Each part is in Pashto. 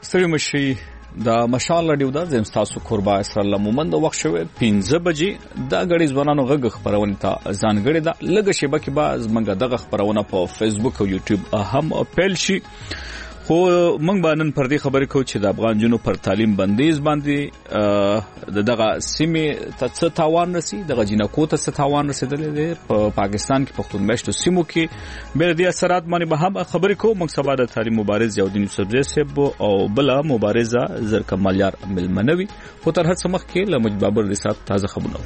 ستړي مشي د مشال رادیو د زم تاسو قربا اسرائیل مومند وخت شوه 15 بجې د غړي ځوانانو غږ خبرونه ته ځانګړي د لګ شبکې باز منګه دغه خبرونه په فیسبوک او یوټیوب هم پیل شي خو موږ باندې پر دې خبرې کوو چې د افغان جنو پر تعلیم بندیز باندې دغه سیمه ته څه تاوان رسي دغه جنکو ته څه تاوان رسیدلی دی په پاکستان کې پښتون مشتو سیمو کې بل دې اثرات باندې به هم خبرې کوو موږ سبا د تعلیم مبارز یودین یوسفزی صاحب او بل مبارزه زرکمالیار ملمنوي خو تر هڅه مخ کې لمج بابر د سات تازه خبرونه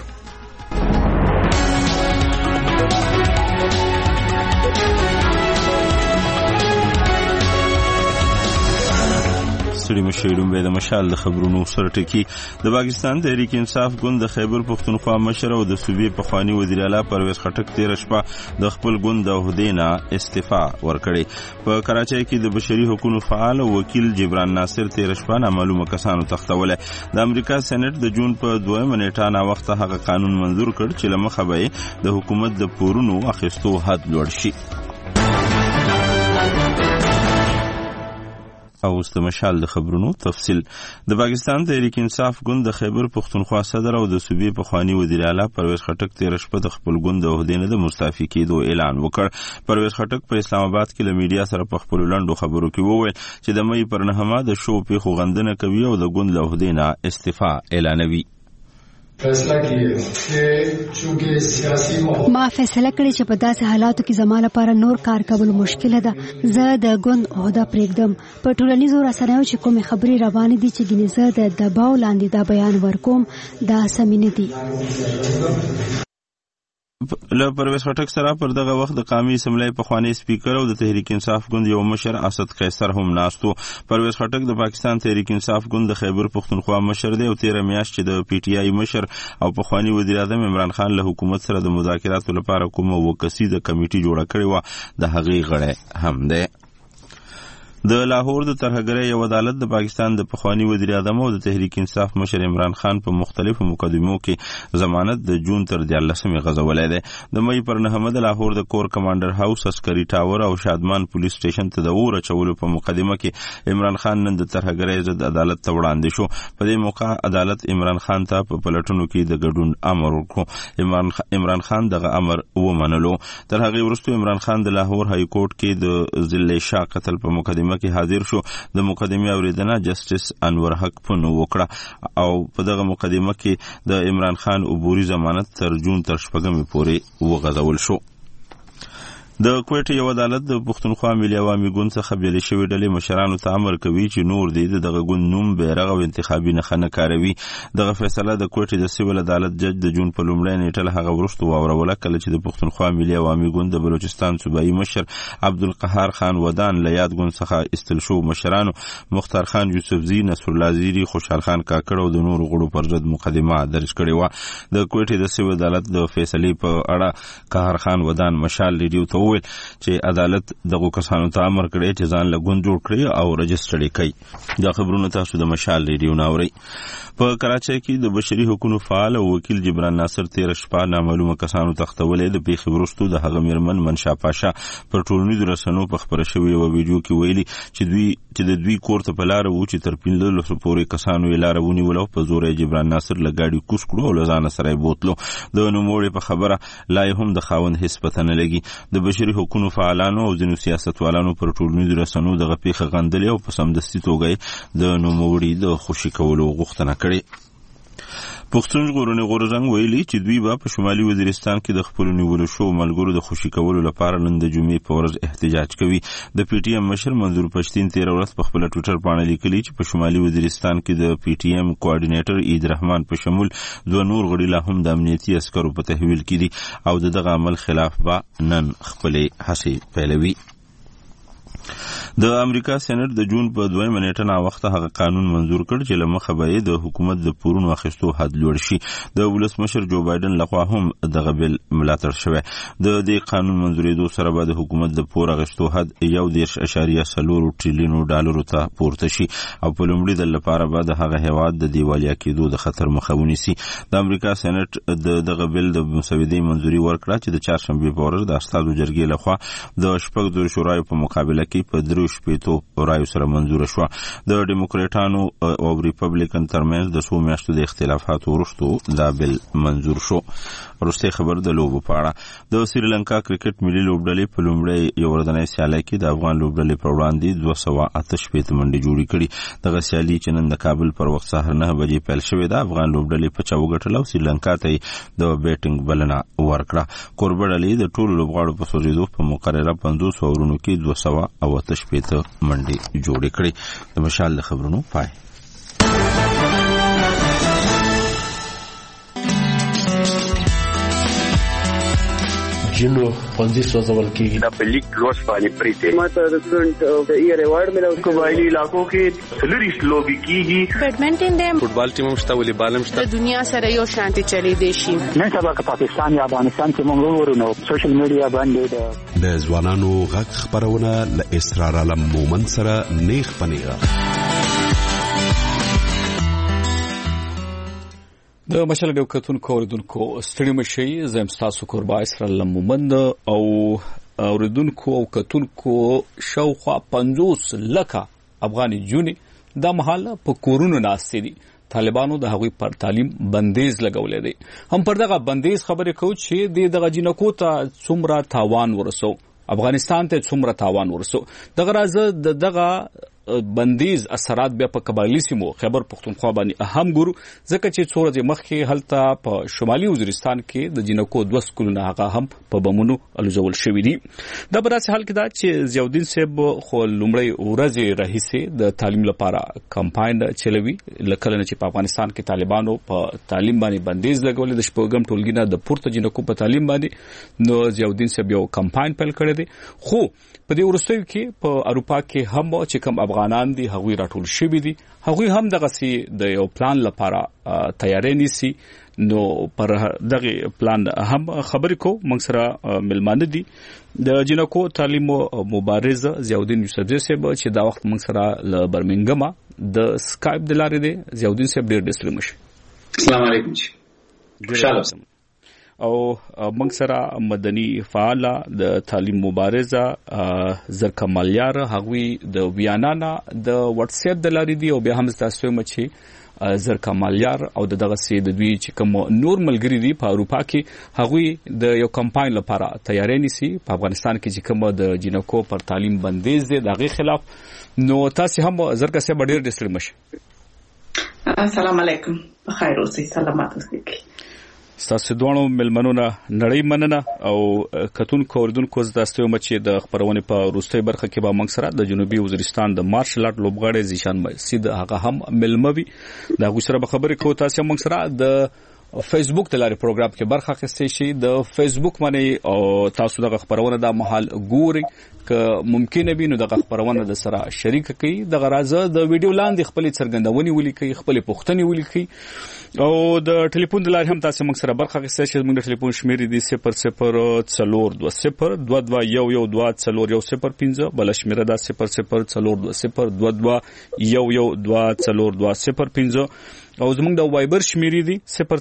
سړي مشیرون به د مشال د خبرونو سره ټکی د پاکستان تحریک انصاف ګوند د خیبر پښتونخوا مشر او د صوبې پخوانی وزیر اعلی پرویز خټک 13 شپه د خپل ګوند د عہدې نه استعفا ورکړي په کراچۍ کې د بشري حقوقو فعال او وکیل جبران ناصر 13 شپه نامعلومه کسانو تختوله د امریکا سېنات د جون په 2 منېټه نا وخت هغه قانون منزور کړ چې لمخه به د حکومت د پورونو اخیستو حد لوړ شي او د مشال د خبرونو تفصیل د پاکستان تحریک انصاف ګوند د خیبر پښتونخوا صدر او د صوبې پخوانی وزیر اعلی پرویز خټک 13 شپه د خپل ګوند د عہدې نه د مستعفي کېدو اعلان وکړ پرویز خټک په اسلام آباد کې له میډیا سره په خپل لنډو خبرو کې وویل چې د مې پر نهمه د شو په خوغندنه کوي او د ګوند له عہدې نه استعفا اعلانوي فیصله کړی چې چونکه سیاسي ما فیصله کړی چې په داسې حالاتو کې زموږ لپاره نور کار کول مشکل ده زه د ګوند عہده پرېږدم په ټولنیزو رسنیو چې کومې خبرې روانې دي چې ګینه زه د دباو لاندې دا بیان ورکوم دا سمې نه دي له پرویز خټک سره پر دغه وخت د قومي اسمبلی پخوانی سپیکر او د تحریک انصاف ګوند یو مشر اسد قیصر هم ناستو پرویز خټک د پاکستان تحریک انصاف ګوند د خیبر پښتونخوا مشر دی او 13 میاشت چې د پی ټی آی مشر او پخوانی وزیر اعظم عمران خان له حکومت سره د مذاکراتو لپاره کومه وکسیده کمیټي جوړه کړې و د هغې غړی هم دی د لاهور د ترهګرۍ یو عدالت د پاکستان د پخوانی وزیر اعظم او د تحریک انصاف مشر عمران خان په مختلفو مقدمو کې ضمانت د جون تر 14 غزولای دی د مې پر نهمه د لاهور د کور کمانډر هاوس عسکري ټاور او شادمان پولیس سټیشن ته د اور چولو په مقدمه کې عمران خان نن د ترهګرۍ ضد عدالت ته وړاندې شو په دې موقع عدالت عمران خان ته په پلټونو کې د ګډون امر وکړ عمران خان دغه امر ومنلو تر هغه وروسته عمران خان د لاهور های کورټ کې د ضلع شاه قتل په مقدمه کې حاضر شو د مقدمه اوریدنه جسټس انور حق پنو وکړه او په دغه مقدمه کې د عمران خان عبوري ضمانت تر جون تر شپږمې پورې وغځول شو د کوټ یو عدالت د پښتونخوا ملي عوامي ګوند څخه بیل شوی ډلې مشرانو ته امر کوي چې نور دغه ګوند نوم بیرغ او انتخابي نښه کاروي دغه فیصله د کوټ د سیول عدالت جج د جون په لومړۍ نیټه هغه ورستو واوروله کله چې د پښتونخوا ملي عوامي ګوند د بلوچستان صوبایي مشر عبدالقهار خان ودان له یاد ګوند څخه استل شو مشرانو مختار خان یوسفزی نصر الله زیری خوشحال خان کاکړ او د نورو غړو پر ضد مقدمه درج کړې و د کوټ د سیول عدالت د فیصلې په اړه قهار خان ودان مشال ریډیو ته وویل چې عدالت دغه کسانو ته امر کړی چې ځان له ګوند جوړ کړي او رجسټر کړي دا خبرونه تاسو د مشال ریډیو ناوري په کراچۍ کې د بشري حقوقو فعال او وکیل جبران ناصر 13 شپه نامعلومه کسانو تختولې د پیښې وروسته د هغه میرمن منشا پاشا پر ټولنیزو رسنیو په خبره شوی او ویډیو کې ویلي چې د دوی کور ته په لار وو چې تر 15 پورې کسانو یې لار ونیول او په زور جبران ناصر لګاډي کوس کړو او لزان سره بوتلو د نوموړي په خبره لا هم د خاوند هیڅ پته نه لګي د بشري حقوقو فعالانو او ځینو سیاستوالانو پر ټولنیزو رسنیو دغه پیښه غندلې او په سمدستي توګه د نوموړي د خوشي کولو غوښتنه کړې پښتون ژغورنې غورځنګ ویلي چې دوی به په شمالي وزیرستان کې د خپل نیولو شو ملګرو د خوشي کولو لپاره نن د جمعې په ورځ احتجاج کوي د پی ټی ایم مشر منظور پښتين 13 ورځ په خپل ټوئیټر باندې لیکلي چې په شمالي وزیرستان کې د پی ټی ایم کوارډینیټر عید رحمان په شمول دوه نور غړي لا هم د امنیتي عسکرو په تحویل کې دي او دغه عمل خلاف به نن خپل هڅې پیلوي د امریکا سېنات د جون په 2 منېټه نا وخت هغه قانون منزور کړ چې لمخه به د حکومت د پورونو اخیستو حد لوړ شي د ولسمشر جو بایدن لخوا هم دغه بل ملاتړ شوی د دې قانون منزورېدو سره به د حکومت د پور اخیستو حد 1.4 ټریلیون ډالرو ته پورته شي او په لومړي ځل لپاره به د هغه هیواد د دیوالیا کېدو د خطر مخه ونیسي د امریکا سېنات دغه بل د مسودې منزوري ورکړه چې د چهارشنبه په ورځ د استادو جرګې لخوا د شپږ شورای په مقابله کې په 3 رایو سره منظور شو. د ډیموکراټانو او ریپبلیکن ترمنځ د 2 میاشتو د اختلافاتو وروسته دا بل منظور شو. وروسته خبر د لوبو په اړه. د سریلانکا کرکټ ملي لوبډلې په لومړی یو ورځنۍ سیالۍ کې د افغان لوبډلې پر وړاندې 288 منډې جوړې کړې. دغه سیالي چې نن د کابل پر وخت سهار 9 بجې پیل شوې ده، افغان لوبډلې په 4 وګټل او سریلانکا ته د بیټینګ بلنه ورکړه. کوربه ډلې د ټولو لوبغاړو په سوځېدو په مقرره 500 اورونو کې 288 منډې جوړې کړې. د مشال د خبرونو پای. جنو خوندې سوځول کېږي. د پلیک روز باندې پریته ماته د سټډنټ د ایئر ایوارډ ملو قبایلی علاقو کې سلریس لوبي کیږي. بیډمنټن د فوټبال ټیم مشته والیبال مشته. د دنیا سره یو شانتي چلی دی شي. نن سبا که پاکستان یا افغانستان کې موږ ورونو سوشل میډیا باندې د ځوانانو غږ خبرونه ل اسرار علم مومن سره نیخ پنیغه. د مشال ډیو کتونکو اوریدونکو ستړي مشي زم تاسو قربا اسرائیل مومند او اوریدونکو او کتونکو شاوخوا 50 لکه افغاني جوني د محل په کورونو ناستې دي. طالبانو د هغوی پر تعلیم بندیز لګولې دي. هم پر دغه بندیز خبرې کوي چې دغه جنکو ته څومره تاوان ورسو، افغانستان ته څومره تاوان ورسو. دغه راز دغه بندیز اثرات بیا په قبایلی سیمو خیبر پختونخوا باندې اهم ګورو، ځکه چې څو ورځې مخکې هلته په شمالي وزیرستان کې د جنکو 2 سکولونه هغه هم په بمونو الوزول شوي دي. دا په داسې حال کې ده چې ضیاءالدین صاحب خو لومړی ورځې راهیسې د تعلیم لپاره کمپاین چلوي. لکه نه چې په افغانستان کې طالبانو په تعلیم باندې بندیز لګولې د شپږم ټولګي نه د پورته جنکو په تعلیم باندې، نو ضیاءالدین صاحب یو کمپاین پیل کړی دی. خو په دې وروستیو کې په اروپا کې هم چې کوم افغانان دي هغوی راټول شوي دي، هغوی هم دغسې د یو پلان لپاره تیاری نیسي. نو پر دغه پلان هم خبرې کو موږ سره ملمانه دي د جنکو تعلیم مبارز ضیاءالدین یوسفزی صاحب چې دا وخت موږ سره له برمنګم د سکایپ د لارې دی. ضیاءالدین صاحب ډېر ډېر مشي. السلام علیکم. خوشاله او موږ سره مدني فعال د تعلیم مبارزه زرکمالیار هغوی د ویانا د واتس اپ د لارې دی او بیا هم تاسو مچې زرکمالیار او دغه سي د دوی چې کوم نور ملګری دي په اروپا کې هغوی د یو کمپاین لپاره تیاری نیسي په افغانستان کې چې کوم د جنکو پر تعلیم بندیز دی دغه خلاف. نو تاسو هم زرکه سه ډېر ډېر مشه. السلام علیکم. بخیر اوسئ، سلامات اوسئ. تاسو دوه ملمنونه نړۍ مننه او کتونکو اوریدونکو تاسو مچې د خبرونه په وروستۍ برخه کې به موږ سره د جنوبي وزیرستان د مارشل آرټ لوبغاړي زیشان مسید هغه هم ملموي دا غو سره به خبرې کوو. تاسو موږ سره د فیسبوک د لارې پروګرام کې برخه اخیستئ شي. د فیسبوک باندې او تاسو دغه خبرونه د محل ګوري که ممکن وي نو دغه خبرونه د سره شریک کړئ. دغه راز د ویډیو لاندې خپل څرګندونې ولیکئ، خپل پوښتنې ولیکئ او د ټلیفون د لارې هم تاسو موږ سره برخه اخیستئ شي. موږ د ټلیفون شمیرې دي 002022241005 بل شمیره ده 002022241005 او زموږ د وایبر شمیرې دي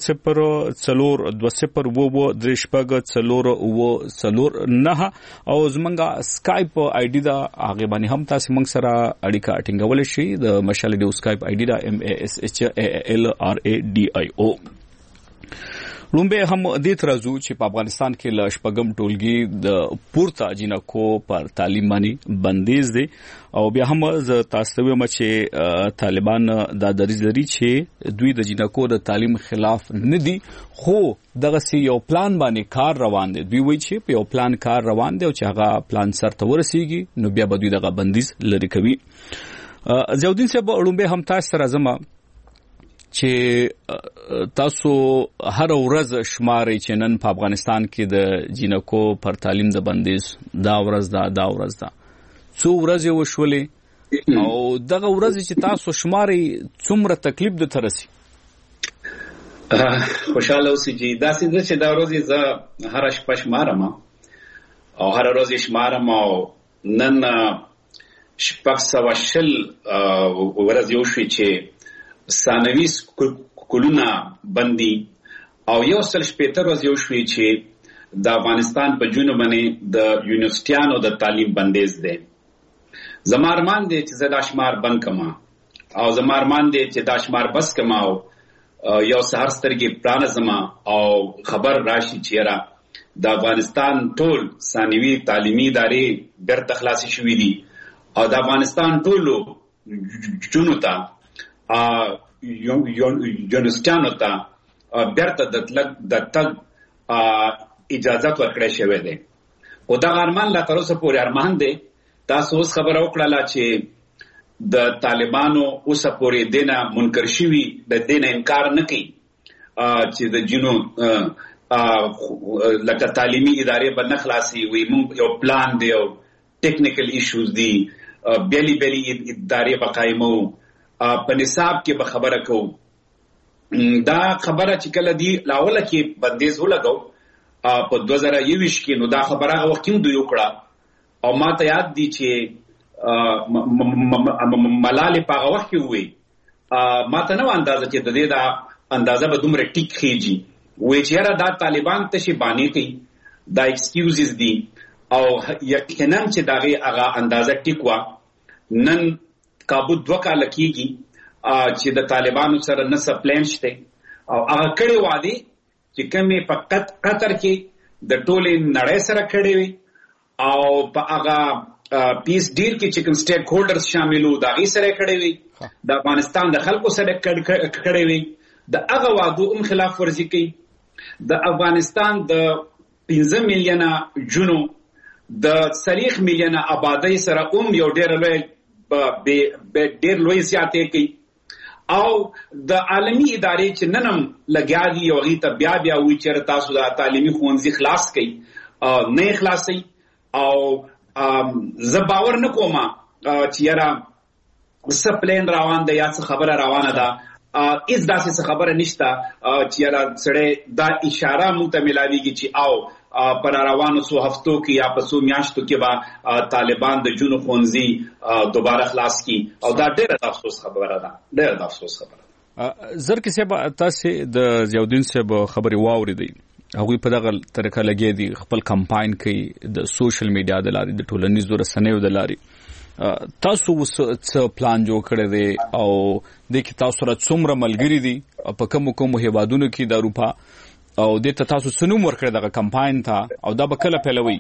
0042403409 او زموږ سکایپ آی ډی دا هغه باندې هم تاسو موږ سره اړیکه ټینګول شي. د مشال ډیو سکایپ آی ډی دا MASHALRADIO. لومبه هم دې ترازو چې په افغانستان کې ل شپږم ټولګي د پورته جنکو پر تعلیم باندې بندیز دي او بیا هم ز تاسو وایم چې طالبان دا دریځ لري چې دوی د جنکو د تعلیم خلاف نه دي، خو دغه سی یو پلان باندې کار روان دي. دوی وایي چې په یو پلان کار روان دي او چې هغه پلان سرته ورسیږي نو بیا به دوی دغه بندیز لري کوي. ضیاءالدین صاحب لومبه هم تاسو سره زما چې تاسو هر ورځ شماري چې نن په افغانستان کې د جنکو پر تعلیم د بندیز دا ورځ دا څو ورځې وشولې او دغه ورځ چې تاسو شماري څومره تکلیف د ترسي؟ خوشاله اوسئ چې دا څنګه چې دا ورځ زه هر شپه شمارم او هر ورځ شمارم او نن شپږ سوه شل ورځ یو شوي چې ثانوي کلونه بندي او 160 ورځ یو شوي چې د افغانستان په جنوب باندې د یونیورسيټیانو د تعلیم بندیز دی. زما ارمان دی چې زه دا شمار بند کما او زما ارمان دی چې دا شمار بس کما او یو سحر سترګې پرانځما او خبر راشي چې را د افغانستان ټول ثانوي تعلیمي ادارې بیرته خلاصې شوې دي او د افغانستان ټولو جنو ته یونیورسيټانو ته بیرته د تګ اجازه ورکړې شوې ده. او دا ارمان لا تر اوسه پورې ارمان دی. تاسو اوس خبر اوکړه چې د طالبانو اوسه پورې دینه منکر شوي د دینه انکار نه کوي چې د جنو لکه تعلیمي ادارې به نه خلاصي وي. موږ یو پلان دی او ټیکنیکل ایشوز دي بیلی ادارې به قایمو په نصاب کې به خبره کوو. دا خبره چې کله دی لاوله کې بندیز ولګو په 2021 کې نو دا خبره هغه وخت دوی وکړه او ما ته یاد دي چې ملالې په هغه وخت کې وې ما ته نو اندازه چې د دې دا اندازه به دومره ټیک خېږي وې چې یاره دا طالبان ته شي باندې کوي دا ایکسکیوزز دي او یقینا چې داغه هغه اندازه ټیک وا. نن کابو 2 کال کېږي چې د طالبانو سره نه سپلین شته او هغه کړي وادي چې کومه په قطر کې د ټولې نړۍ سره کړي وي او په هغه پیس ډیل کې چې کوم سټیک هولډرز شامل وو دا غي سره کړي وي د افغانستان د خلکو سره کړي وي د هغه وادو خلاف ورزي کوي. د افغانستان د 15 میلیونه جنو د 30 میلیونه آبادی سره یو ډېر لوی زیاتې کوي او د عالمي ادارې چې ننم لګیا دي او غي ته بیا وی چې تاسو د تعلیمي ښوونځي خلاص کړئ نه خلاصي او زه باور نه کوم چې یاره سپلین روان ده یا څه خبره روانه ده اس داسې خبره نشته چې یاره سړی دا اشاره مونږ ته ملاویږي چې او پر روانو سو هفتو کې یا په سو میاشتو کې با طالبان د جنو ښوونځي دوباره خلاص کی او دا ډېر افسوس خبره ده ډېر افسوس خبره. زر کې تاسو د زیاودین صاحب خبري واوریدي هغه په دغه طریقه لګي دي خپل کمپاین کوي د سوشل میډیا د لارې د ټولنیزو رسنیو د لارې تاسو څه پلان جوړ کړی دی او د کی تاسو سره څومره ملګری دي په کوم هیوادونو کې د اروپا او د تاسو سنوم ورکړی دغه کمپاین ته او دا به کله پیلوي؟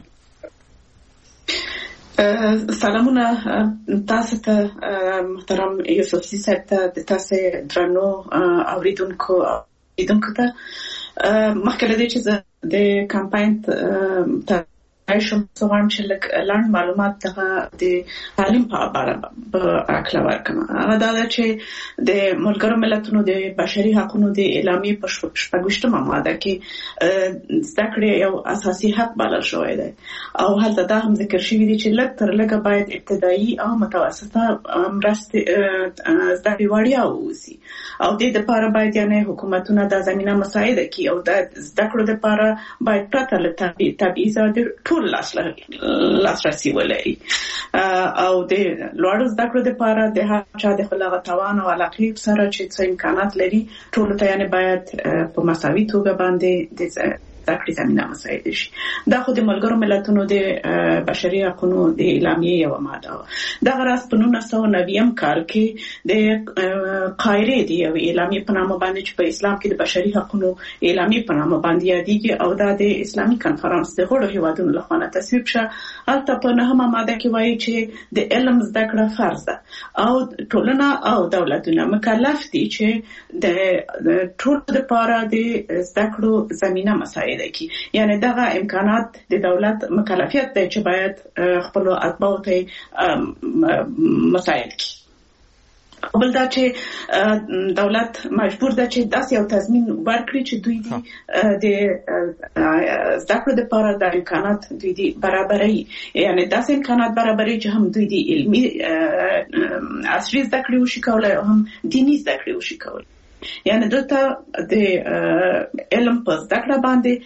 سلامونه تاسو ته محترم یوسفزي صاحب ته د تاسو درنو اوریدونکو ته مخکې له دې چې د کمپاین ته عايشم سوام چې لاند معلومات د تعلیم په اړه اکلا ورکم. هغه دا چې د ملګرو ملتونو د بشري حقوقو د اعلامیې په 28مه ماده کې زده کړې یو اساسي حق بلل شوی دی او هلته دا هم ذکر شوی دی چې لږ تر لږه باید ابتدایي او متوسطه مرستې زده کړې وړیا اوسي او د دې لپاره باید یعنی حکومتونه د زمينه مساعده کوي او د زده کړو لپاره باید پرته له تبعیض ټول لاسرسي ولري او د لوړو زده کړو لپاره د هر چا د خپل توان او علاقې سره چې څه امکانات لري ټول ته یعنی باید په مساوي توګه باندې د زده زمينه مساعده شي. دا خو د ملګرو ملتونو د بشري حقوقو د اعلامیې یو ماده دا غراس په 1990 کال کې د قاهره دی او اعلامیې په نامه باندې چې په اسلام کې د بشري حقوقو اعلامیې په نامه باندې یادېږي او دا د اسلامي کنفرانس د غړو هیوادونو لخوا تصویب شو. البته په 9مه ماده کې وایي چې د علم زده کړه فرض ده او ټولنه او دولتونه مکلف دي چې د ټول لپاره د زده کړو زمينه مساعده کی یعنی دغه امکانات د دولت مکلفیت دی چې باید خپل اتباع ته مساعد کی. بل دا چې دولت مجبور ده چې داسې یو تضمین ورکړي چې دوی د زده کړو لپاره د امکانات دوی دي برابري یعنی داسې امکانات برابري چې هم دوی دي علمي عصري زده کړې وشي کولای او هم دیني زده کړې وشي کولای. یعنی دلته د علم په زده کړه باندې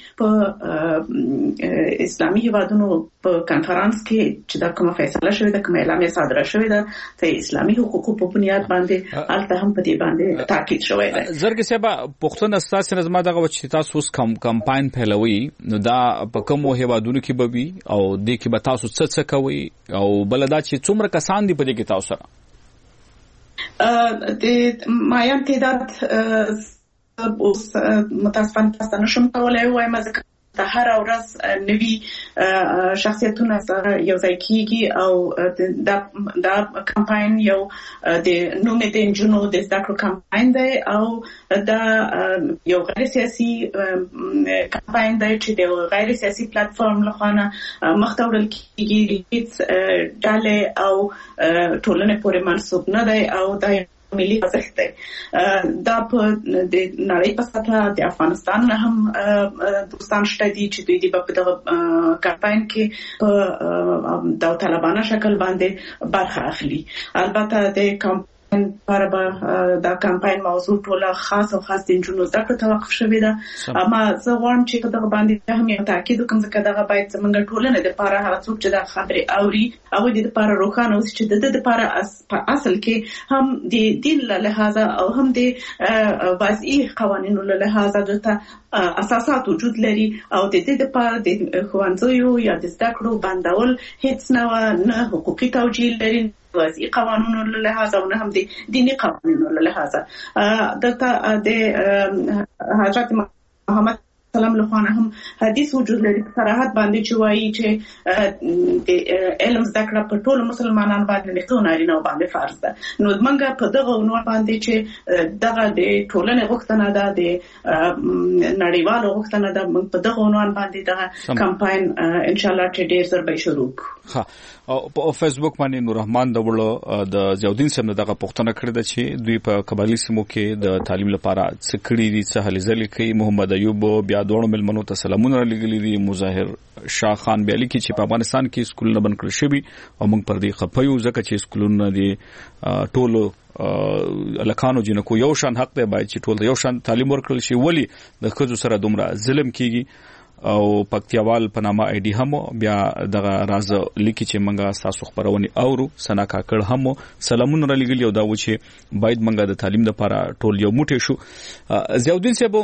په اسلامي هیوادونو په کانفرنس کې چې دا کومه فیصله شوې ده، کومه اعلامیه صادره شوې ده ته اسلامي حقوقو په بنیاد باندې الته هم په دې باندې تاکید شوی دی. زرګ صاحب پښتون اساس نظم دغه چې تاسو اوس کمپاین پیلوي نو دا په کوم هیوادونو کې به وي او د کې به تاسو څه کوي او بل دا چې څومره کسان دي په دې کې تاسو سره؟ د مایان تعداد اوس متاسفانه تاسو نشم کولای وایم ځکه د هر ورځ نوي شخصیتونه سره یو ځای کیږي او دا کمپاین یو د نومې د انجونو د زده کړو کمپاین دی او دا یو غیر سیاسي کمپاین دی چې د غیر سیاسي پلیټفارم لخوا مخته وړل کیږي، هیڅ ډلې او ټولنې پورې منسوب نه دی او دا ملي ارزښت دی. دا په د نړۍ په سطحه د افغانستان نه هم دوستان شته دي چې دوی په دغه کمپاین کې په داوطلبانه شکل باندې برخه اخلي. البته د کمپاین لپاره به دا کمپاین موضوع ټوله خاص د انجونو زده کړو ته وقف شوې ده. اما زه غواړم چې په دغه باندې هم یو تاکید وکړم ځکه دغه باید زموږ ټولنه دپاره هغه څوک چې دا خبرې اوري هغوی د دپاره روښانه اوسي چې د ده دپاره په اصل کې هم د دین له لحاظه او هم د وضعي قوانینو له لحاظه دلته اساسات وجود لري او د دې دپاره د ښوونځیو یا د زده کړو بندول هیڅ نه حقوقي توجیه لري وضعي قوانینو له لحاظه او نه هم د دینی قوانینو له لحاظه. دلته د حضرت محمد سلام له خوانه هم حدیث وجود لري په صراحت باندې چې وایي چې د علم زده کړه په ټولو مسلمانانو باندې ټول نارینه باندې فرض ده. نو موږ په دغه عنوان باندې چې دغه د ټولنې غوښتنه ده، د نړیوالو غوښتنه ده، موږ په دغه عنوان باندې دغه کمپاین ان شاء الله چې ډیر زر به شروع ها. او په فیسبوک باندې نور رحمان د زیاودین سم دغه پښتنه کړی ده چې دوی په قبایلی سیمو کې د تعلیم لپاره څه کړی دي، څه هلې ځلې کوي. محمد ایوب بیا دوه ملمنو ته سلامونه لګلي دي. مظاهر شاه خان بیا لیکي چې په افغانستان کې سکولونه بند کړل شوي او موږ پر دې خپایو ځکه چې سکولونه دي ټولو الکانو جنکو یو شان حق دی، باید چې ټول یو شان تعلیم ورکړل شي. ولی د ښځو سره دومره ظلم کیږي؟ او پکتیاوال په نامه آی ډي هم بیا دغه راز لیکي چې منګه تاسو خبرونه اورو. سنا کاکړ هم سلامونه را لګلی او دا و چې باید منګه د تعلیم لپاره ټول یو موټی شو. زیاودین صاحب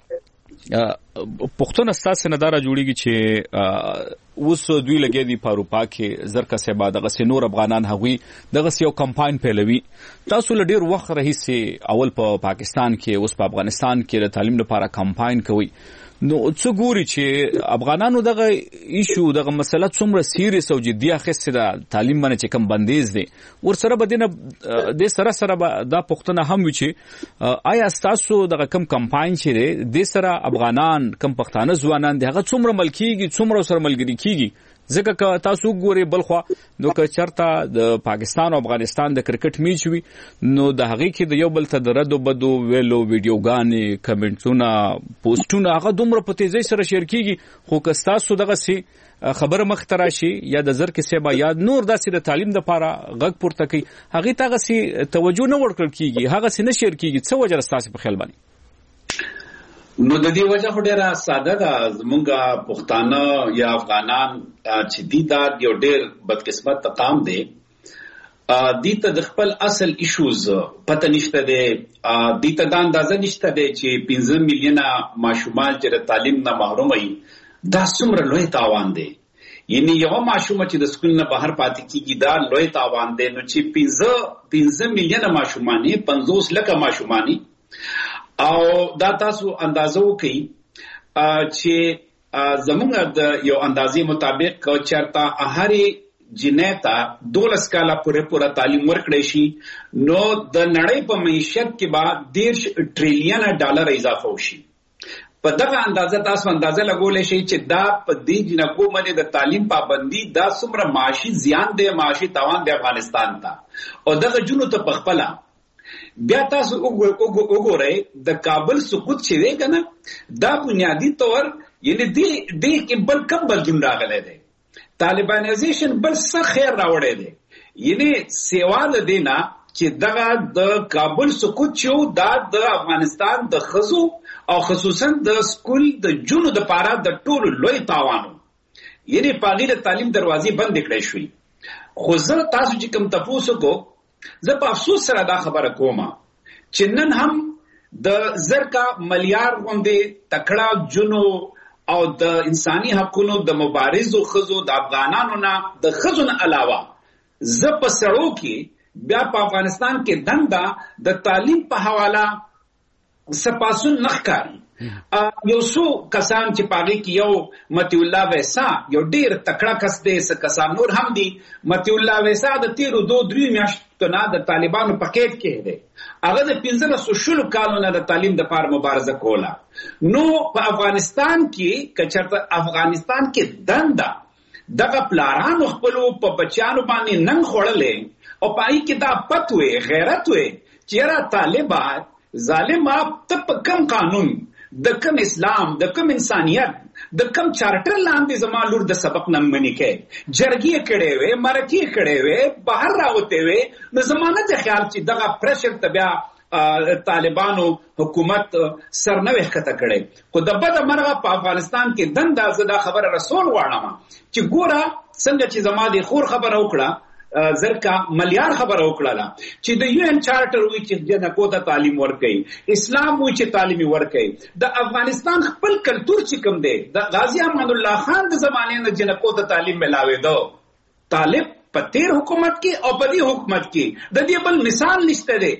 پښتون اساس نه دارا جوړیږي چې اوس دوی لګي دي په اروپا کې زرکه سبا دغه سينور افغانان هغوی دغه یو کمپاین پیلوي. تاسو له ډیر وخت راهیسې اول په پاکستان کې اوس په افغانستان کې د تعلیم لپاره کمپاین کوي. نو څه ګوري چې افغانانو دغه ایشو دغه مسله څومره سیریس او جدي اخیسته ده تعلیم باندې چې کم بندیز دي ورسره بدینه د سره دا پښتنه هم وي چې آیا تاسو دغه کم کمپاین چې د سره افغانان کم پښتانه ځوانان دغه څومره ملکیږي څومره سره ملګری کیږي؟ ځکه که تاسو ګوري بلخوا نو که چرته د پاکستان او افغانستان د کرکټ میچ وي نو د هغې کې د یو بل ته د ردو بدو ویلو ویډیوګانې کمنټونه پوسټونه هغه دومره په تیزۍ سره شیر کیږي. خو که تاسو دغه خبره مخته راشي یا د زرکې صاحب یا نور داسې د تعلیم دپاره غږ پورته کوي هغې ته هغسې توجه نه ورکړل کیږي، هغسې نه شیر کیږي. څه وجه ستاسې په خیال باندې؟ نو د دې وجه خو ډیره ساده ده. زمونږ پښتانه یا افغانان چې دي دا یو ډیر بدقسمت قام دی. دي ته د خپل اصل ایشوز پته نشته دی، دي ته دا اندازه نشته دی چې 15 میلیونه ماشومان چې د تعلیم نه محروم وي دا څومره لوی تاوان دی. یعنی یو ماشوم چې د سکول نه بهر پاتې کیږي دا لوی تاوان دی. نو چې 15 میلیونه ماشومان 50 لکه ماشومان او دا تاسو اندازه وکړئ چې زمونږ د یو اندازې مطابق چرته هرې جنې ته 12 کاله پوره تعلیم ورکړی شي نو د نړۍ په معیشت کې به 10 ټریلیونه ډالر اضافه وشي. په دغه اندازه تاسو اندازه لګولی شئ چې دا په دې جنکو باندې د تعلیم پابندي دا څومره معاشي زیان دی، معاشي تاوان دی افغانستان ته. او دغه جنو ته پخپله بیا تاسو وګورئ د کابل سقوط چې دی کنه دا بنیادی طور یعنی دې کې بل کم بدلون راغلی دی. طالبانیزیشن بل څه خیر راوړی دی. یعنی سیوا د دې نه چې دغه د کابل سقوط چې دا د افغانستان د خزو او خصوصا د سکول د جنو د پاره د ټولو لوی تاوانو یعنی پاغي د تعلیم دروازې بند کړې شوې. خو زه تاسو چې کوم تاسو کو زه په افسوس سره دا خبره کوم چې نن هم د زرکا ملیار غوندې تکړه جنو او د انساني حقوقو د مبارزو خزو د افغانانو نه د خزو نه علاوه زه په سړو کې بیا په افغانستان کې دنده د تعلیم په حواله سپاسون نخکاری. یو څو کسان چې پاغي کې یو متی الله ویسا یو ډیر تکړه کس دی، څه کسان نور هم دي. متی الله ویسا د 13 میاشتو نه د طالبانو په قید کې دی. هغه د 1500 کالو نه د تعلیم د پاره مبارزه کوله. نو په افغانستان کې کچرته افغانستان کې دنده دغه پلارانو خپلو په بچیانو باندې نن خوړلې او پای کې دا پتوې غیرت وې چې را طالبات ظالما ته په کم قانون د کم اسلام د کم انسانیت د کم چارټر لاندې زما لور د سبق نه منی کې جرګي کړي وې مرکی کړي وې بهر راوته وې نو زمانه ته خیال چې دغه پرشر تبیا طالبانو حکومت سرنوي خطه کړي. خو د بده مرغه په افغانستان کې دنده زدا خبره رسول واړم چې ګوره څنګه چې زما د خور خبره وکړه زرکا ملیار خبره وکړه چې د UN چارټر وی چې جنکو ته تعلیم ورکړي، اسلام وی چې تعلیم ورکړي. د افغانستان خپل کلچر چې کوم دی د غازی امان الله خان د زمانه نه جنکو ته تعلیم ملاوي دو. طالب په تیر حکومت کې او په دې حکومت کې د دې بل مثال نشته دی.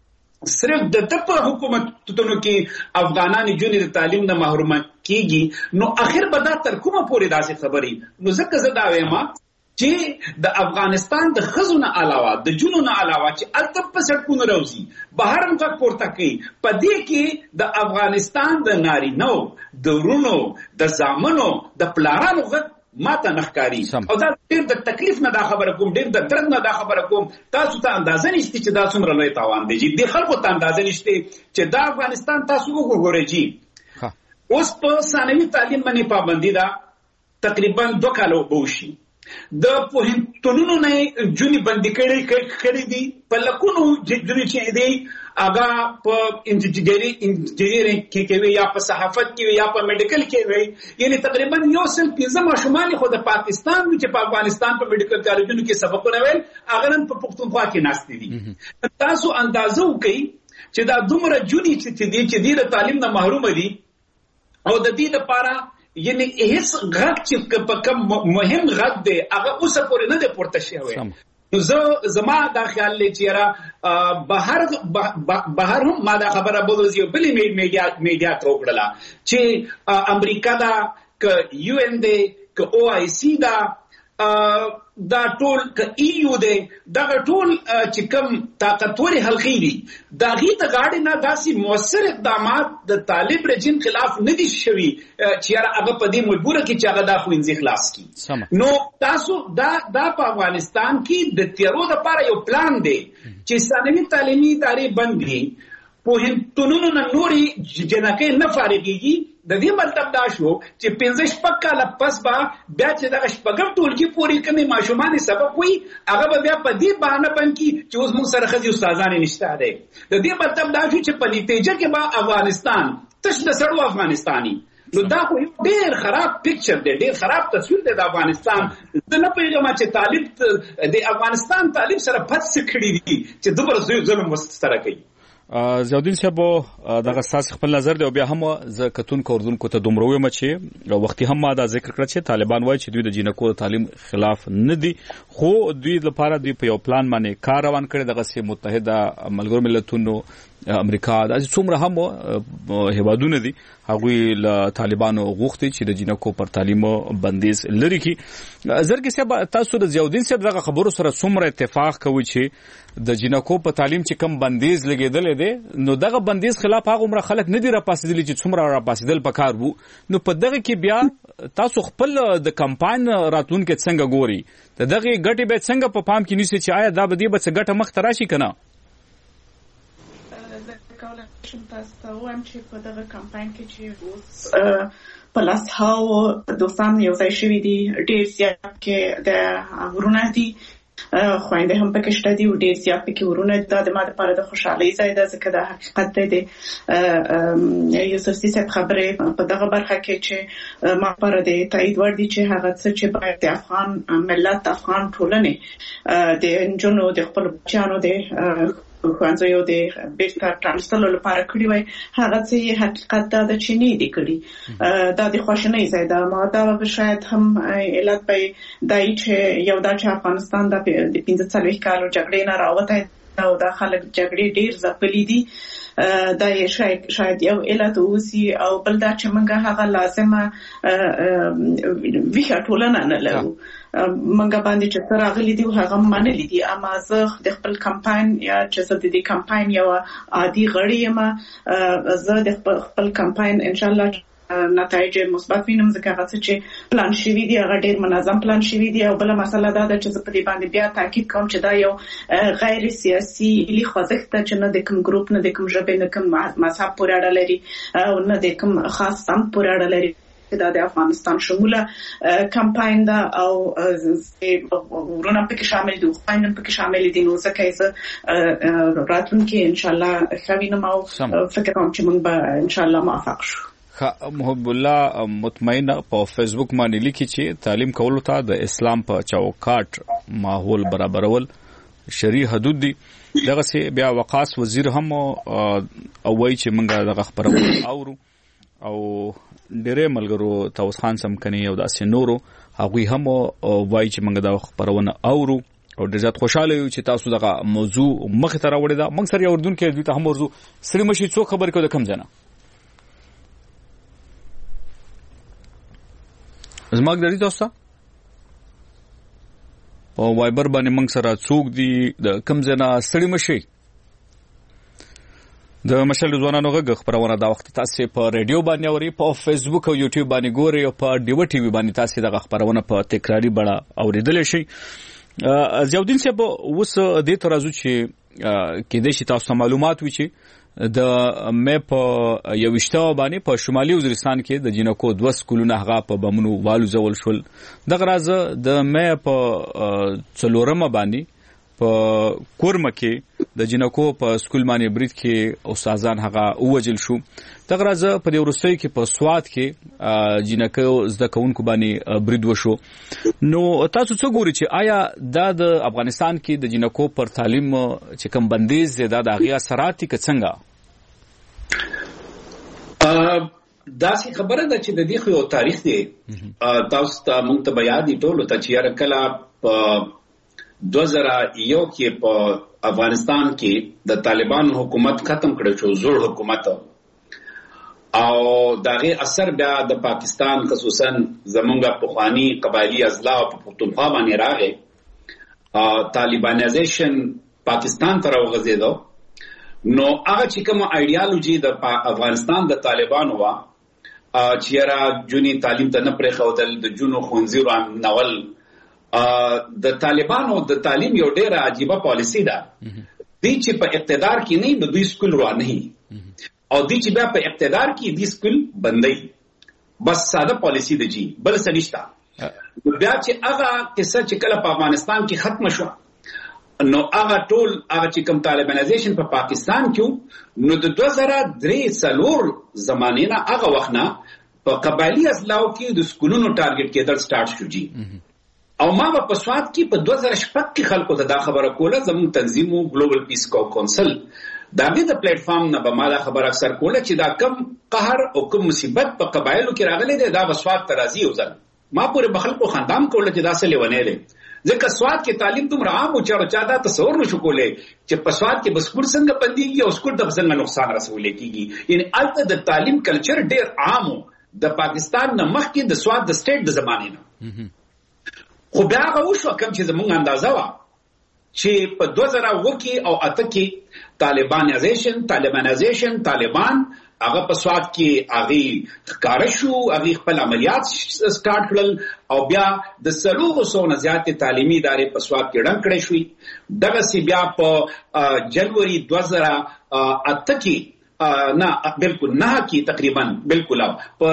صرف د تپ حکومتونو کې افغانان جونې د تعلیم نه محروم کیږي. نو اخر به دا تر کومه پورې داسې خبرې نو ځکه زه دا وایم چې د افغانستان د خزو نه علاوه د جنو نه علاوه چې الته په سړکونو راوځي بهر هم تک پورته کوي په دې کې د افغانستان د نارینو د ورونو د زامنو د پلارانو غږ ماته نخکاری. او دا ډېر د تکلیف نه دا خبره کوم، ډېر د درد نه دا خبره کوم. تاسو ته اندازه نشته چې دا څومره لوی تاوان دی. د خلکو ته اندازه نشته چې دا افغانستان تاسو وګورئ چې اوس په ثانوي تعلیم باندې پابندي ده تقریبا 2 کال وشي. د پوهنتونونو نه جونې بندي کړي دي په لکونو جونې چې دی هغه په انجینرینګ کې وي یا په صحافت کې وي یا په میډیکل کې وي. یعنی تقریبا 115 ماشومان خو د پاکستان چې په افغانستان په میډیکل کالجونو کې سبقونه ویل هغه نن په پښتونخوا کې ناست دي. تاسو اندازه وکړئ چې دا دومره جونې چې دی د تعلیم نه محروم دي او د دې لپاره یعنی هیڅ غږ چې په کوم مهم غږ دی هغه اوسه پورې نه دی پورته شوی. نو زما دا خیال دی چې را بهر هم ما دا خبره بولوزي بلې میډیا ته وکړله چې امریکا دا که UN دی که OIC دا ټول که EU دی دغه ټول چې کوم طاقتوري حلقې دي د هغې د غاړې نه داسې مؤثر اقدامات د طالب رژیم خلاف نه دي شوي چې یاره هغه په دې مجبوره کړي چې هغه دا ښوونځي خلاص کړي. نو تاسو دا په افغانستان کې د تیرو دپاره یو پلان دی چې ثانوي تعلیمي ادارې بند کړي، پوهنتونونو نه نورې جنکۍ نه فارغېږي. د دې مطلب دا شو چې 15 کاله پس به بیا چې دغه شپږم ټولګي پورې کومې ماشومان سبق وي هغه به بیا په دې بهانه بند کړي چې اوس موږ سره ښځې استادانې نشته دی. د دې مطلب دا شو چې په نتیجه کې به افغانستان تش د سړو افغانستاني. نو دا خو یو ډېر خراب پکچر دی، ډېر خراب تصویر دی د افغانستان. زه نه پوهېږم چې طالب د افغانستان طالب سره پد څه کړي دي چې دومره ظلم ورسره کوي. زیاودین صاحب دغه ستاسو خپل نظر دی او بیا هم زه کتونکو اردوونکو ته دومره وایم چې وختي هم ما دا ذکر کړ چې طالبان وایي چې دوی د جنکو تعلیم خلاف نه دي، خو دوی لپاره دوی په یو پلان باندې کار روان کړی. دغه متحده ملګرو ملتونو امریکا د څومره هم هیوادونه دي هغوی له طالبانو غوښتي چې د جنکو پر تعلیم بندیز لري کی. زرګي صاحب تاسو د زیاودین صاحب دغه خبرو سره څومره اتفاق کوي چې د جنکو په تعلیم چې کم بندیز لګیدل دي نو دغه بندیز خلاف هغه عمر خلک نه دي راپاسېدلي چې څومره راپاسېدل پکار وو. نو په دغه کې بیا تاسو خپل د کمپاین راتلونکو څنګه ګوري د دغه ګټې به څنګه په پام کې نیسي چې آیا دا به دې به څه ګټه مخ ته راشي کنه؟ تاسو ته وایم چې په دغه کمپاین کې چې اوس په لاسهاو دوستان یو ځای شوي دي ډېر زیات کې د ورونه دي خويندې هم پکې شته دي او ډېر زیات پکې ورونه د ما لپاره د خوشحالۍ ځای ده ځکه دا حقیقت دی یوسفزي صاحب خبرې په دغه برخه کې چې ما لپاره د تایید وړ دي چې هغه څه چې باید د افغان ملت افغان ټولنې د نجونو د خپل بچیانو د خوانځيو د بیرته ترانسفر لپاره کړی وای هغه څه حقیقت دا چې نه دی کړی دا د خوشنۍ ځای دا ما دا شاید هم علت به دای چې یو دا چې افغانستان د 15 کالو جګړې نه راوته او دا خلک جګړې ډیر ځپلې دي دا شاید یو علت اوسي او بل دا چې موږ هغه لازمه ویښه ټولنه نه لرو منګه باندې چې تر اغلی دی هغه منلې دي اما زه د خپل کمپاین یا چې زه د دې کمپاین یو عادي غړی یم زه د خپل کمپاین ان شاء الله نتایج مثبت وینم ځکه هغه چې پلان شوی دی هغه ډیر منظم پلان شوی دی او بل مسله دا ده چې زه په دې باندې بیا تاکید کوم چې دا یو غیر سیاسي لې خوځښت چې نه د کوم ګروپ نه د کوم ژبې نه کوم مذهب پورې اړه لري او نه د کوم خاص سم پورې اړه لري دا د افغانستان شموله کمپاین دا او ورونه پکې شامل دي خويندې پکې شامل دي نو ځکه چې راتلونکي ان شاء الله خوینم او فکر کوم چې موږ به ان شاء الله موافق شو. محب الله مطمئن په فیسبوک باندې لیکي چې تعلیم کولو ته د اسلام په چوکاټ ماحول برابرول شرعي حدود دي دغه سي بیا وقاص وزیر هم او وایي چې موږ دغه خبرونه اورو او ډېر ملګرو توس خان سم کني او داسې نورو هغه هم وایي چې موږ دغه خبرونه اورو او ډېر زیات خوشاله یو چې تاسو دغه موضوع مخ ته راوړی دا موږ سره اردن کې دوی ته هم موضوع سری مشي څو خبر کو د کم ځنه زماګ درې تاسو په وایبر باندې موږ سره څوک دي د کم ځنه سړی مشي د مشل ځوانانو غږ خبرونه دا وخت تاسو په رادیو باندې اوري په فیسبوک او یوټیوب باندې ګوري او په ډیو ټي وي باندې تاسو دغه خبرونه په تکراری بڼه اوریدل شي زیاودین صاحب اوس د ترازو چې کې د شي تاسو معلومات وی چې د مې په یوشته باندې په شمالي وزیرستان کې د جنکو 2 سکولونه هغه په بمونو والو زول شول دغه راز د مې په څلورمه باندې په کورمه کې د جنکو په سکول باندې برید کې استادان هغه اوجل شو دغه راز په دې ورسوي کې په سواد کې جنکو زده کوونکو باندې برید وشو نو تاسو څه ګوري چې آیا د افغانستان کې د جنکو پر تعلیم چې کم بندیز زیاده د غیا سراتي که څنګه دا څه خبره ده چې د دې خو تاریخ دی تاسو ته مونږ ته بیان دي ټول ته چې کله په 2001 کې په افغانستان کې د طالبان حکومت ختم کړو چې زوړ حکومت او دغه اثر بیا د پاکستان خصوصا زمونږه پخوانی قبایلی اضلاع په پښتونخوا باندې راغی طالبانایزیشن پاکستان ته راوغځیدو نو هغه چې کوم ایډیالوژي د افغانستان د طالبانو وا چې را جونی تعلیم ته نه پرې خودل د جونو خونځي روان نول د طالبانو د تعلیم یو ډېر عجیبه پالیسی ده دي چې په اقتدار کې نه د دوی سکول روان نه او دي چې بیا په اقتدار کې دي سکول بندي بس ساده پالیسی ده جی بل څه نشته بیا چې هغه کیسه چې کله په افغانستان کې ختم شو نو هغه ټول هغه چې کوم طالبانایزیشن په پاکستان کې نو د 2003 زمانه نه هغه وخت نه په قبایلی اضلاع کې د سکولونو ټارګټ کېدل سٹارټ شو جی او ما په سواد کې په 2006 کې خلکو ته دا خبره کوله زموږ تنظیم ګلوبل پیس کونسل دا غي د پلیټ فارم نه به ما دا خبره اکثر کوله چې دا کم قهر او کم مصیبت په قبایلو کې راغلي دی دا بسواد ترازی وزن ما پورې بخلکو خاندان کوله چې دا څه لیونه لري ځکه سواد کې تعلیم دومره عام او چا دا تصور نشو کولای چې په سواد کې بسکول څنګه بنديږي او سکول د څنګه نقصان رسولې کیږي یعنی البته د تعلیم کلچر ډیر عام د پاکستان نه مخکې د سواد د سټیټ د زمانه نه خو بیا هغه وشو کوم چې زمونږ اندازه وا چې په 2008 کې او 8 کې طالبان هغه په سواد کې هغه ښکار شو هغه خپل عملیات سٹارټ کړل او بیا د 300 نه زیات تعلیمي ادارې په سواد کې ډنګ کړې شوې دغه سی بیا په جنوري 2008 کې نه بالکل نه کې تقریبا بالکل په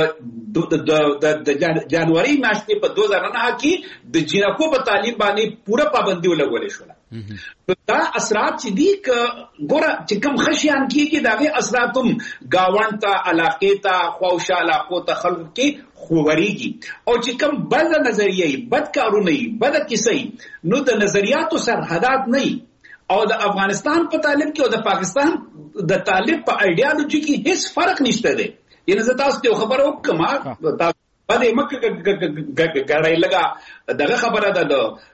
د جنوري میاشتې په 2009 کې د جنکو په تعلیم باندې پوره پابندي ولګولې شو. دا اثرات چې دي ګوره چې کوم خشيان کېږي داغه اثرات هم گاوند ته علاقې ته خوشاله علاقو ته خلکو کې خووريږي او چې کوم بد نظریه بد کارونه بد کیسې نو د نظریاتو سرحدات نه او د افغانستان په طالب کې او د پاکستان د طالب په ایډیالوژي کې هیڅ فرق نشته دی. یعنی زه تاسو ته خبر وکم باندې مکه غړای لگا دغه خبره ده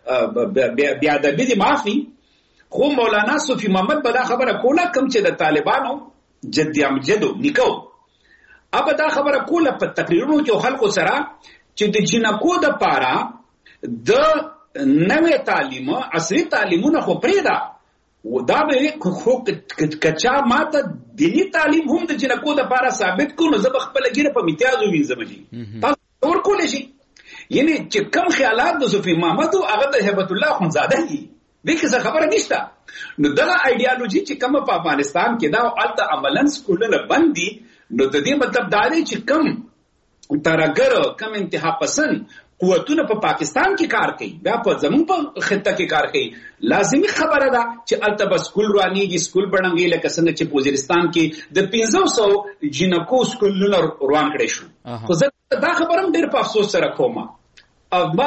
بیا د بيدي معافي خو مولانا صوفي محمد بدا خبره کوله کوم چې د طالبانو جدي امجدو نکو اب دا خبره کوله په تقریرونو کې خلکو سره چې د جنکو د پاره د نوې تعلیم عصري تعلیمونه خو پریدا دا به خو کچا ماته دینی تعلیم هم د جنکو د پاره ثابت کو نو زه خپل ګیره په امتیازو وینځم جی تاسو ورکول شي. یعنی چې کم خیالات د صوفي محمد او هغه د هبت الله خنزاده دي دغه خبره نشته. نو دغه ایډیالوژي چې کوم په افغانستان کې دا الته عملاً سکولونه بندي نو د دې مطلب دا دی چې کم ترګر کم انتها پسند قوتونه په پاکستان کې کار کوي بیا په زمون په خطه کې کار کوي. لازمی خبره ده چې الته بس سکول روانيږي سکول بڼنګي لکه څنګه چې په وزیرستان کې د 1500 جنکو سکولونه روان کړي شو. خو زه دا خبرم ډېر په افسوس سره کوم او ما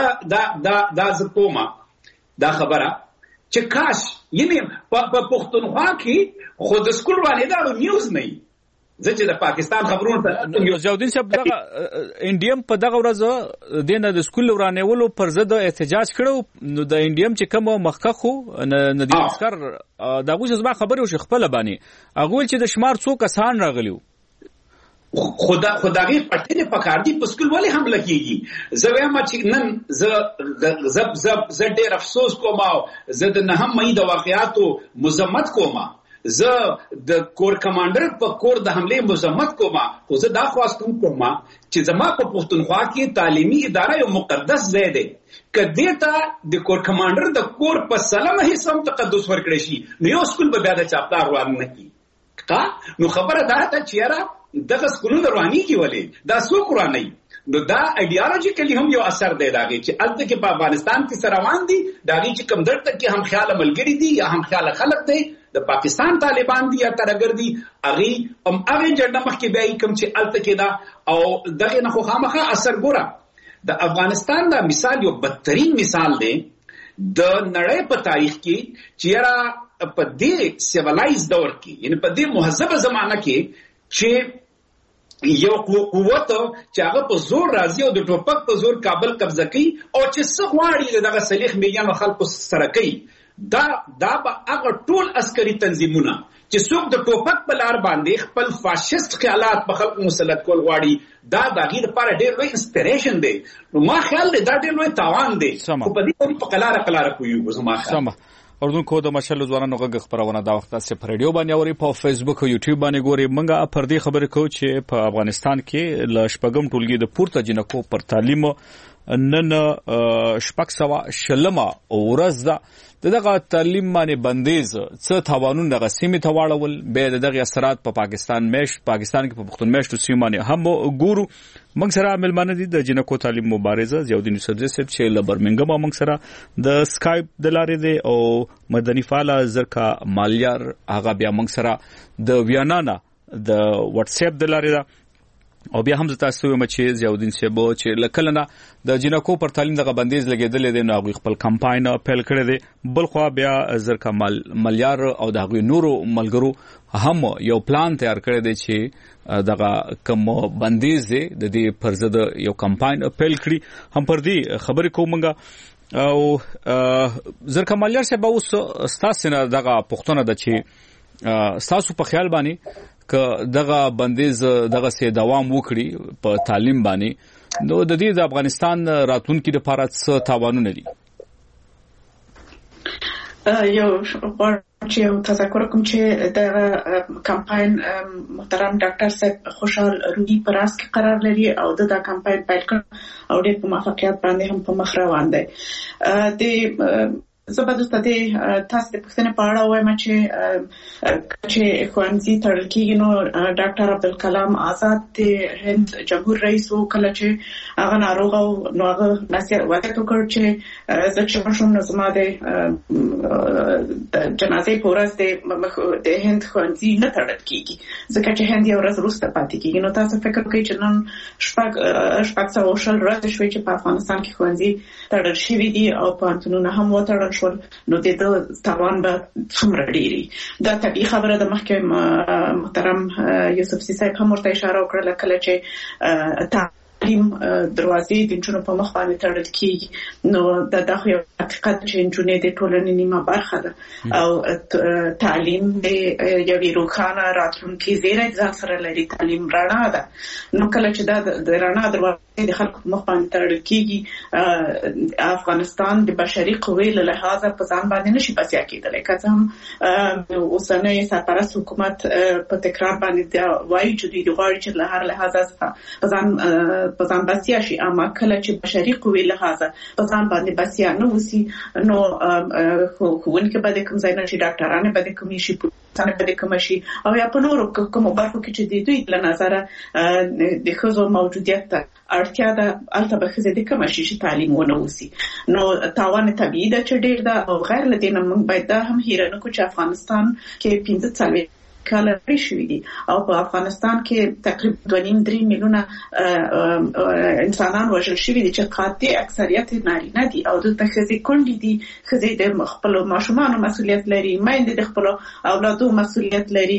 دا ز کوم دا خبره چې کاش یعنی په پښتونخوا کې خو د سکول والدارو نیوز نه زه چې د پاکستان خبرونه ته زیاودین صاحب دغه انډیم په دغه ورځ د د سکول ورانولو پر ضد احتجاج کړو نو د انډیم چې کوم مخکخو ندی عسكر دغه ځما خبرو شي خپل باندې هغه چې د شمار څو کسان راغلیو خدایي پټې په کار دي په سکول ولې حمله کیږي. زه وایم چې نن زه ډېر افسوس کوم او زه د نهم مې د واقعاتو مذمت کوم. زه د کور کمانډر په کور د حمله مذمت کوم خو زه دا خواستم کوم چې زما په پښتونخوا کې تعلیمي اداره یو مقدس ځای دی کدی ته د کور کمانډر د کور په سلامه حساب تقدس ورکړي شي نو یو سکول به بیا د چاپلار روان نه کی نو خبره دا ته چیرې دغه سکولونه رواني کی ولې دا څوک رواني نو دا ایډیالوژیکلی هم یو اثر دی داږي چې الته کې په افغانستان کې سره روان دي داږي چې کم درته کې هم خیال ملګری دي یا هم خیال خلق دي د پاکستان طالبان دي یا ترګر دي اغي هغه جنډه مخ کې بیا کوم چې الته کې دا او دغه نه خو خامخا اثر ګوره د افغانستان دا مثال یو بدترین مثال دی د نړۍ په تاریخ کې چې په دې سیویلایز دور کې یعنی په دې مهذب زمانہ کې چې یو قوت چې هغه په زور راځي او د ټوپک په زور کابل قبضه کوي او چې څه غواړي دغه صلیخ میلیون خلکو سره کوي دا به هغه ټول عسکري تنظیمونه چې څوک د ټوپک په لار باندې خپل فاشیست خیالات په خلکو مسلط کول غواړي دا د غیر لپاره ډېر لوی انسپیریشن دی نو ما خیال دی دا ډېر لوی تاوان دی خو په دې په قلاره کوي زما خیال اردوونکو د مشل ځوانانو غږ خبرونه دا وخت سره په رادیو باندې اوري په فیسبوک او یوټیوب باندې ګوري منګه پر دې خبرې کوو چې په افغانستان کې ل شپږم ټولګي د پورته جنکو پر تعلیم نن شپږ سوا شلمه ورځ ده دغه تعلیم باندې بندیز څه تاوانونه دغه سیمه تواړول به دغه اثرات په پاکستان کې په پښتون میشتو سیمه هم ګورو موږ سره ملمانه دي د جنکو تعلیم مبارزه زیاودین صدر صاحب چې له برمنګم موږ سره د سکایپ د لارې دی او مدني فعال زرکا مالیار هغه بیا موږ سره د ویانا د واتس اپ د لارې ده او بیا هم تاسو هم چې زیاودین صاحب چې لکلنه د جنکو پر تعلیم دغه بندیز لګیدل دي نو خپل کمپاین پیل کړی دی بل خو بیا زرکا مالیار او دغه نورو ملګرو هم یو پلان تیار کړی دی چې دغه کوم بندیز دی د دې پر ضد یو کمپاین پیل کړی هم پر دې خبرې کومګه او زرکا مالیار صاحب اوس تاسو نه دغه پښتون د چې تاسو په خیال باندې که دغه بندیز دغه سي دوام وکړي په تعلیم باندې نو د دې د افغانستان راتلونکي لپاره څه تاوانونه دي یو چې تذکر کوم چې د کمپاین محترم ډاکټر صاحب خوشحال روحي پراس کې قرار لري او د کمپاین پیل کړ او د موافقت باندې هم په مخ روان دی د زبردست دي تاسو د پښتنې په اړه وایم چې خوانزي تړل کېږي نو ډاکټر عبدالکلام آزاد د هند جمهور رئیس وو کله چې هغه ناروغ او نو هغه نصیحت وکړ چې زه چې ماشوم نو زما د جنازې په ورځ د هند خوانزي نه تړل کېږي ځکه چې هند یو ورځ وروسته پاتې کېږي نو تاسو فکر کوئ چې نن شپږ سوه شل ورځې شوې چې په افغانستان کې خوانزي تړل شوي دي او پوهنتونونه هم وتړل شول نو د تاوان به څومره ډېري دا طبیعي خبره د مخکې محترم یوسفزي صاحب هم ورته اشاره وکړله کله چې تعلیم دروازې د نجونو په مخ باندې تړل کېږي نو دا خو یو حقیقت چې نجونې د ټولنې نیمه برخه ده او تعلیم د یوې روښانه راتلونکي زیری ځان سره لري تعلیم رڼا ده نو کله چې دا د رڼا دروازې د خلکو په مخ باندې تړل کېږي افغانستان د بشري قوې له لحاظه په ځان باندې نشي بسیا کېدلی که څه هم اوسنی سرپرست حکومت په تکرار باندې وایي چې دوی غواړي چې له هر لحاظه په ځان بسیا شي اما کله چې بشري قوې لحاظه په ځان باندې بسیا نه وسی نو ښوونکي به د کوم ځای نه شي ډاکټران به د کوم شي څنګه به د کوم شي او یا په نورو کومو برخو کې چې دوی له نظره د ښځو موجودیت ته اړتیا ده هلته به ښځې د کومه شي چې تعلیم ونه وسي نو تاوان طبیعي ده چې ډېر ده او غیر له دې نه موږ باید دا هم هیره نه کړو چې افغانستان کې 15 کاله لري شوي دي او په افغانستان کې تقریبا 2.5-3 میلیونه انسانان وژل شوي دي چې قاطع اکثریت نارینه دي او دلته ښځې کونډې دي ښځې د خپلو ماشومانو مسؤلیت لري میندې د خپلو اولادو مسؤلیت لري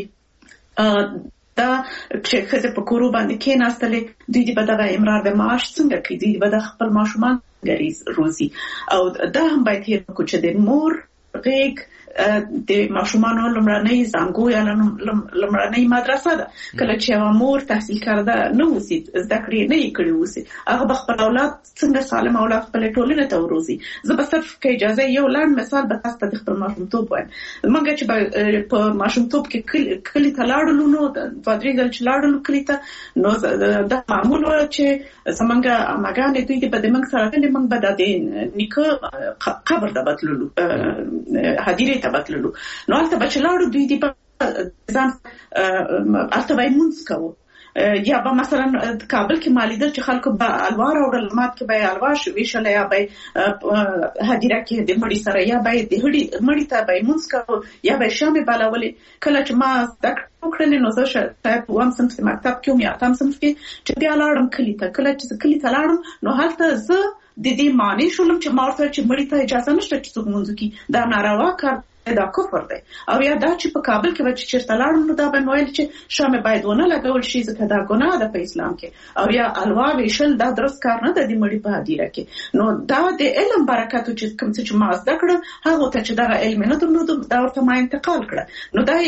دا چې ښځې په کورو باندې کېناستلې دوی دې به دغه امرار د معاش څنګه کوي دوی به د خپل ماشومان روزي او دا هم باید هېر نکړو چې د مور غېږ د ماشومانو لومړنۍ زانګو یا لومړنۍ مدرسه ده کله چې یوه مور تحصیل کرده نه اوسي زده کړې نه یې کړې اوسي هغه به خپل اولاد څنګه سالم اولاد خپلې ټولنې ته وروزي زه به صرف که اجازه یو لنډ مثال به تاسو ته د خپل ماشومتوب وایم موږ چې په ماشومتوب کې کلي ته لاړلو نو 2-3 ځل چې لاړلو کلي ته نو دا معمول و چې زموږ اماګانې دوی به د موږ سره موږ به د نیکه قبر ته بتللو هدیرې ته بتللو نو هلته به چې لاړو دوی دې په ځان هلته به یې لمونځ کوو یا به مثلا کابل کې مالیدل چې خلکو به الوا راوړل مات کې به یې الوا ویشله یا به هدیره کې د مړي سره یا به د مړي ته به یې لمونځ کوو یا به یې شامې بلولې کله چې ما زده وکړلې نو زه شاید په 1 صنف مکتب کې وم یا 8 صنف کې چې بیا لاړم کلي ته کله چې کلي ته لاړم نو هلته زه د دې معنی شولم چې ما ورته چې مړي ته اجازه نشته چې څوک لمونځ وکړي دا ناروا کار دا کفر دی او یا دا چې په کابل کې به چې چېرته لاړم نو دا به مې ویل چې شامې باید ونه لګول شي ځکه دا ګناه ده په اسلام کې او یا الوا ویشل دا درست کار نه ده د مړي په هدیره کې نو دا د علم برکت چې کوم څه چې ما زده کړه هغه ته چې دغه علم نه درلود دا ورته ما انتقال کړه نو دا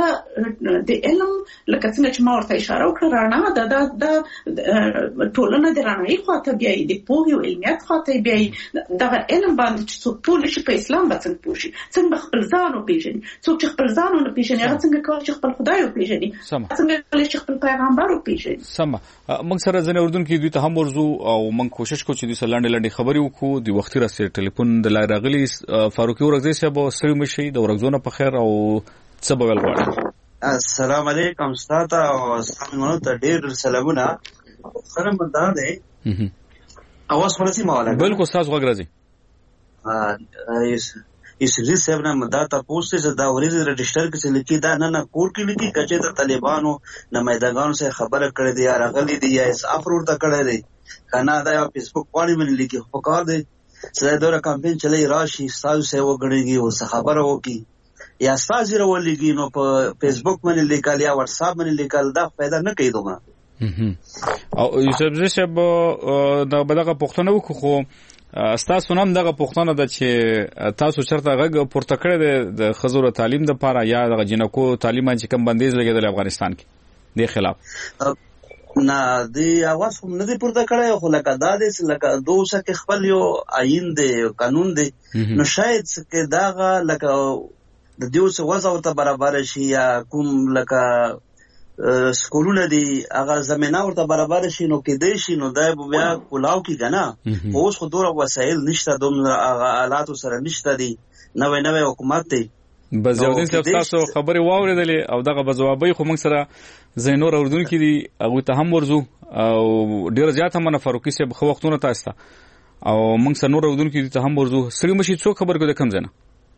د علم لکه څنګه چې ما ورته اشاره وکړه رڼا ده دا ټولنه د رڼایي خواته بیایي د پوهې او علمیت خواته بیایي دغه علم باندې چې څوک پوه شي په اسلام به څنګه پوه شي څنګه خپل ځان وپېژني څوک چې خپل ځان ونه پېژني هغه څنګه کولی چې خپل خدای وپېژني څنګه کولی چې خپل پیغمبر وپېژني سمه موږ سره ځینې اردوونکي دوی ته هم ورځو او موږ کوشش کوو چې دوی سره لنډې خبرې وکړو د وختي راسره ټلیفون د لارې راغلي فاروقي ورغزی صاحب ستړي مه شئ د ورغزونه په خیر او څه به ویل غواړئ السلام علیکم ستاسو ته او سلامونه ته ډېر سلامونه سره مدار دی اواز ورسې مواله بالکل تاسو غږ راځي یوسفزي صاحب نه دا تاسو ته دا ورځ رجسٹر کې لیکي دا نه کور کې لیکي کچې د طالبانو نمائندګانو سره خبره کړې دي یا راغلي دي یا افرور ته کړې دي کنه دا فیسبوک باندې باندې لیکي په کار دی چې دا کمپاین چلے راشي تاسو سره وګړيږي او خبره وکي یا تاسو ورولېږي نو په فیسبوک باندې لیکل یا واتس اپ باندې لیکل دا फायदा نه کوي دوه او یوسفزي صاحب دا بلغه پښتنه وکړو تاسو نام دغه پښتنه ده چې تاسو چرته غږ پورته کړی د خزور تعلیم د لپاره یا د جنکو تعلیم چې کم بندیز لګیدل افغانستان کې د خلاف نه دی اواز هم نه دی پورته کړی خو لکه دا دی لکه دوسه کې خپل یو آئین دی قانون دی نو شاید کې داغه لکه د دیو څه وځو ته برابر شي یا کوم لکه سکولونه دي هغه زمينه ورته برابر شي نو کېدای شي نو دا بیا کولاو کې کنه اوس خو دوره وسایل نشته دومره هغه آلاتو سره نشته دي نوې حکومت دی بس یو دین تاسو خبرې واوریدلې او دغه بجوابي خو موږ سره زینور اردوونکو دي هغه ته هم ورزو او ډیر زیات هم فاروقي صاحب خو وختونه تاسو او موږ سره نور اردوونکو ته هم ورزو سړي مشي څو خبر کو د کم زنه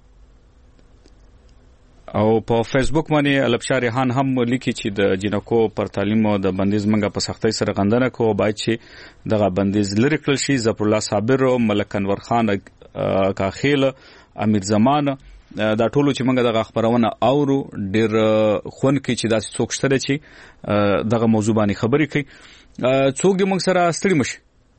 او په فیسبوک باندې البشار ریحان هم لیکي چې د جنکو پر تعلیم او د بندیز منګه په سختۍ سره غندنه کو باید چې دغه بندیز لري کړل شي ظفر الله صابر او ملک انور خان کاخیل امیر زمان دا ټولو چې موږ دغه خبرونه اورو ډیر خون کې چې داسې څوک شته چې دغه موضوع باندې خبرې کوي څوک دې موږ سره ستړي مشي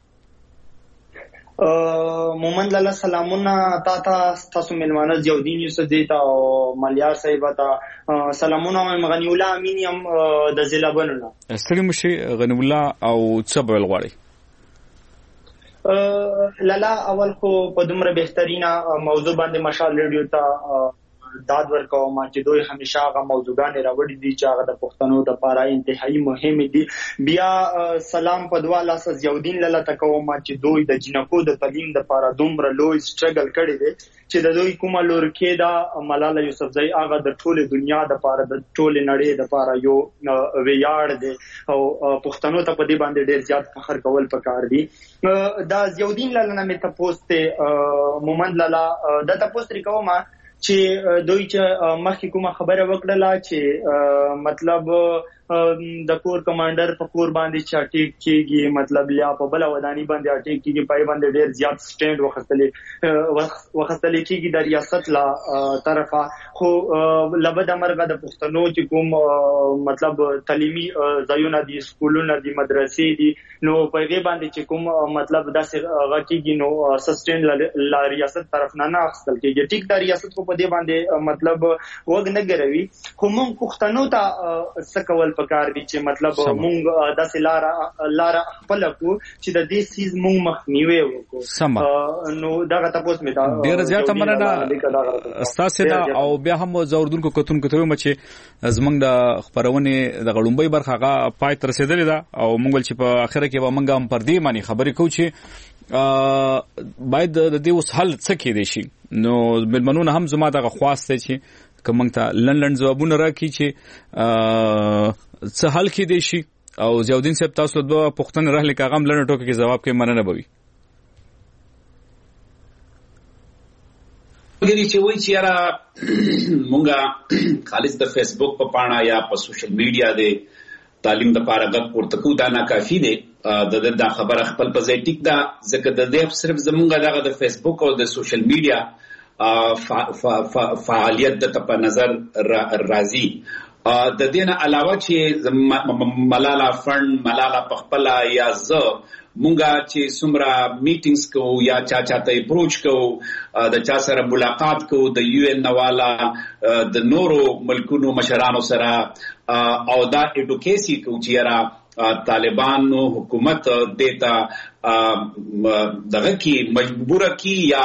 مومند لاله سلامونه تاسو ملمانه زیودین یوسف دیتا او ملیار صاحب ته سلامونه غنی الله امین هم د ضلع بنونه ستړي مشي غنی الله او څبل غواړي لالا اول خو په دومره بهترینه موضوع باندې مشال ریډیو ته داد ورکوم چې دوی همیشه هغه موضوعګان راوړي دي چې هغه د پښتنو د لپاره انتهایی مهم دي بیا سلام په دوا لاس زیودین لاله تکوم چې دوی د جنکو د تعلیم د لپاره دومره لوی سټرګل کړی دي چې د دوی کومه لور کې دا ملاله یوسفزئی هغه د ټوله دنیا د لپاره د ټوله نړۍ د لپاره یو ویاړ دي او پښتنو ته په دې باندې ډیر زیات فخر کول پکار دي دا زیودین لاله نه مې تاسو ته مومند لاله د تاسو ریکوم چې دوی چې مخکې کومه خبره وکړه چې مطلب د کور کمانډر په کور باندې چاټیک کیږي مطلب یا په بل ودانی باندې اټیک کیږي پای باندې ډیر زیات سټینډ وختلې کیږي د ریاست لا طرفه خو لبد امرګه د پښتنو چې کوم مطلب تعلیمي ځایونه دي سکولونه دي مدرسې دي نو په دې باندې چې کوم مطلب داسې غکیږي نو سسټین لا ریاست طرف نه اخستل کیږي ټیک د ریاست په دې باندې مطلب وګ نه ګروي خو موږ پښتنو ته سکول پکار دي چې مطلب مونږ داسې لار خپل کو چې د دې سیز مونږ مخنیوي وکړو نو دا تاسو مې دا ډیر زیات مننه استاد دا او بیا هم زوردونکو کتونکو ته مچ زمنګ د خبرونه د غړومبي برخه هغه پای تر رسیدلې ده او مونږ چې په اخره کې به مونږ هم پر دې معنی خبرې کوو چې باید د دې اوس حل څه کې دي شي نو بلمنونه هم زما دغه خواسته چې کومنګ ته لندن جوابونه راکړي چې څه حل کې دي شي او زیودین صاحب تاسو د پښتون رهل کاغم لنډ ټوکې کې جواب کې مننه بوي وګورئ چې وایي چې یاره مونږه خالص د فیسبوک په پاڼه یا په سوشل میډیا دی تعلیم د لپاره غږ پورته کوو دا ناکافي دی د خبره خپل په ځای ټیک ده ځکه د دې صرف زمونږ دغه د فیسبوک او د سوشل میډیا فعالیت د په نظر راځي د دې نه علاوه چې ملاله فند ملاله پخپلا یا ز مونږه چې څومره میټینګز کوو یا چاته اپروچ کوو د چا سره ملاقات کوو د یو ان نوالا د نورو ملکونو مشرانو سره او دا اډوکیسي کوو چې را طالبانو حکومت دیتا دغه کی مجبور کی یا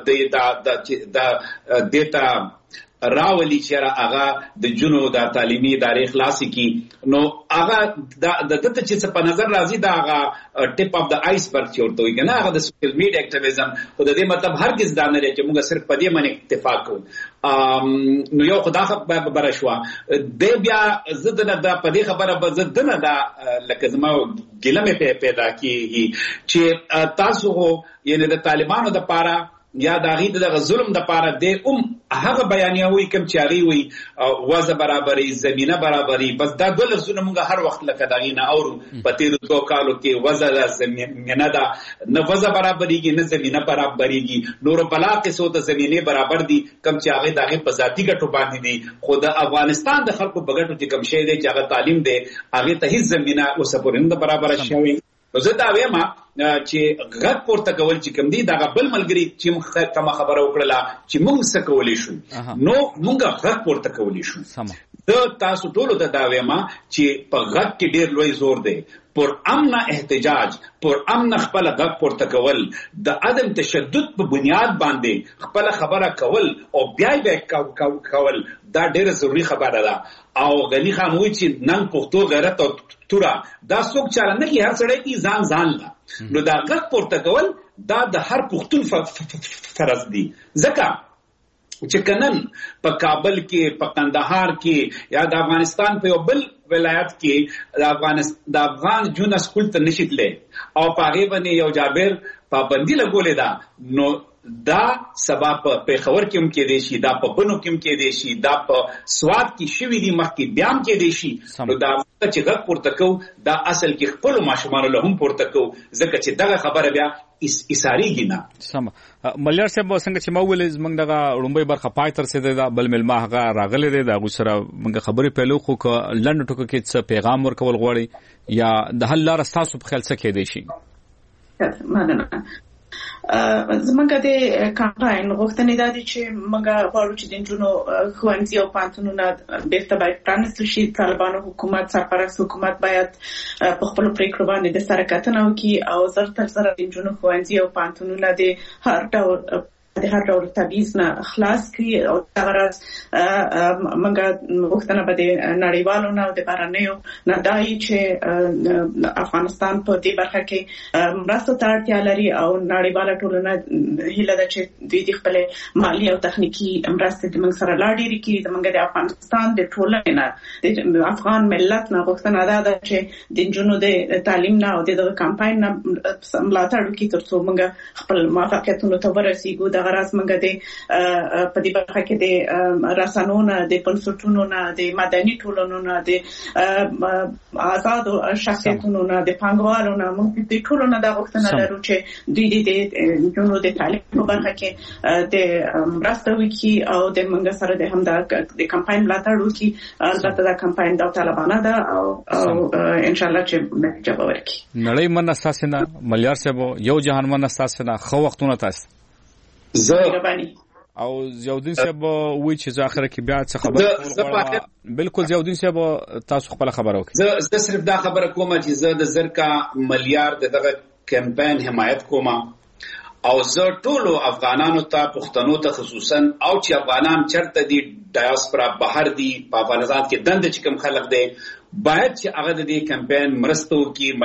دیتا راولي چې هغه د جنو د تعلیمي ادارې خلاصي کی نو هغه د دته چې په نظر راځي دا هغه ټیپ اف د آیسبرګ چورته وي کنه هغه د سوشل میډیا اکټیویزم خو د دې مطلب هرگز دا نه لري چې موږ صرف په دې باندې اتفاق کوو نو یو خدای خبره شو د بیا زدنه د په دې خبره زدنه دا لکه زما ګلمه پیدا کیږي چې تاسو یعنی د طالبانو د پاره یا د غید د ظلم د پاره د هغه بیانیوي کوم چې هغه وي وازه برابرۍ زمينه برابرۍ بس دا د لفظونه موږ هر وخت لکه دا غینه اورو په تیر 2 کالو کې وازه زمينه دا نه وازه برابرېږي نه زمينه برابرېږي نور بلاقه سو ته زمينه برابر دي کوم چې هغه دغه په ذاتی ګټو باندې دي خو د افغانستان د خلکو په ګټو چې کوم شی دی چې هغه تعلیم دی هغه ته هیڅ زمينه اوسپورنده برابر شوی زه دا وایم چې غږ پورته کول چې کوم دی دا بل ملګری چې کوم خبره وکړه چې موږ څه کولای شو نو موږ غږ پورته کولای شو د تاسو ټولو ته دا وایم چې په غږ کې ډیر لوی زور دی پر امن احتجاج پر امن خپل غږ پورته کول د عدم تشدد په بنیاد باندې خپل خبره کول او بیا کول دا ډیره ضروری خبره ده او غنی خان وایي چې نن پښتو غیرت او تورا دا څوک چاره نه کی هر سړی کی ځان لا نو دا غږ پورته کول دا د هر پښتون فرض دی ځکه چې کنن په کابل کې په قندهار کې یا د افغانستان په یو بل ولایت کې د افغان جون سکول ته نشیدلې او په هغه باندې یو جابر پابندي لګولې ده نو دا سبا په پیښور کې هم کې دی شي دا په بنو کې هم کې دی شي دا په سواد کې شوی دی مخکې بیا هم کې دی شي نو دا چې غږ پورته کو دا اصل کې خپل ماشومان له هم پورته کو ځکه چې دغه خبره بیا اساریږي نه سم ملیار صاحب څنګه چې ما ولې زمنګ دغه لومبۍ برخه پای تر سي دا بل ملما هغه راغلي دی دا غوسره موږ خبرې پیلو خو لند ټکو کې څه پیغام ورکول غواړي یا د حل لار تاسو په خیال څه کې دی شي مننه زمونږ د کمپاین غوښتنې دا دي چې موږ غواړو چې د نجونو ښوونځي او پوهنتونونه بیرته باید پرانیستل شي طالبانو حکومت سرپرست حکومت باید په خپلو پریکړو باندې د سره کتنه وکړي او زر تر زره د نجونو ښوونځي او پوهنتونونه د هر ډول تبعیض نه خلاص کړي او دغه راز موږ غوښتنه به د نړیوالو نه او د بهرنیو نه دا وي چې افغانستان په دې برخه کې مرستو ته اړتیا لري او نړیواله ټولنه هیله ده چې دوی د خپلې مالي او تخنیکي مرستې د موږ سره لا ډېرې کړي زموږ د افغانستان د ټولنې نه د افغان ملت نه غوښتنه دا ده چې د نجونو د تعلیم نه او دغه کمپاین نه ملاتړ وکړي تر څو موږ خپل موفقیتونو ته ورسیږو دغه راز موږ د په دې برخه کې د رسنونو د بنسټونو نه د مدني ټولنو نه د آزادو شخصیتونو نه د پانګوالو نه موږ د ټولو نه دا غوښتنه لرو چې دوی د نجونو د تعلیم په برخه کې د مرسته وکړي او د موږ سره د همدا د کمپاین ملاتړ وکړي البته دا کمپاین د طالبانو ده او ان شاء الله چې نتیجه ورکړي نړۍ من اساسنه ملیار صاحب یو جهان من اساسنه خو وختونه تاسو او زیاودین صاحب وی چې ځاخره کې بیا څه خبره بالکل زیاودین صاحب تاسو خپل خبره وکړه زه صرف دا خبره کوم چې زه د زرکا ملیار دغه کمپاین حمایت کوم او زه ټولو افغانانو ته پښتنو ته خصوصا او چې افغانان چرته دي ډایاسپورا بهر دي په افغانستان کې دند چې کوم خلک دي باید چې هغه د دې کمپاین مرستو کې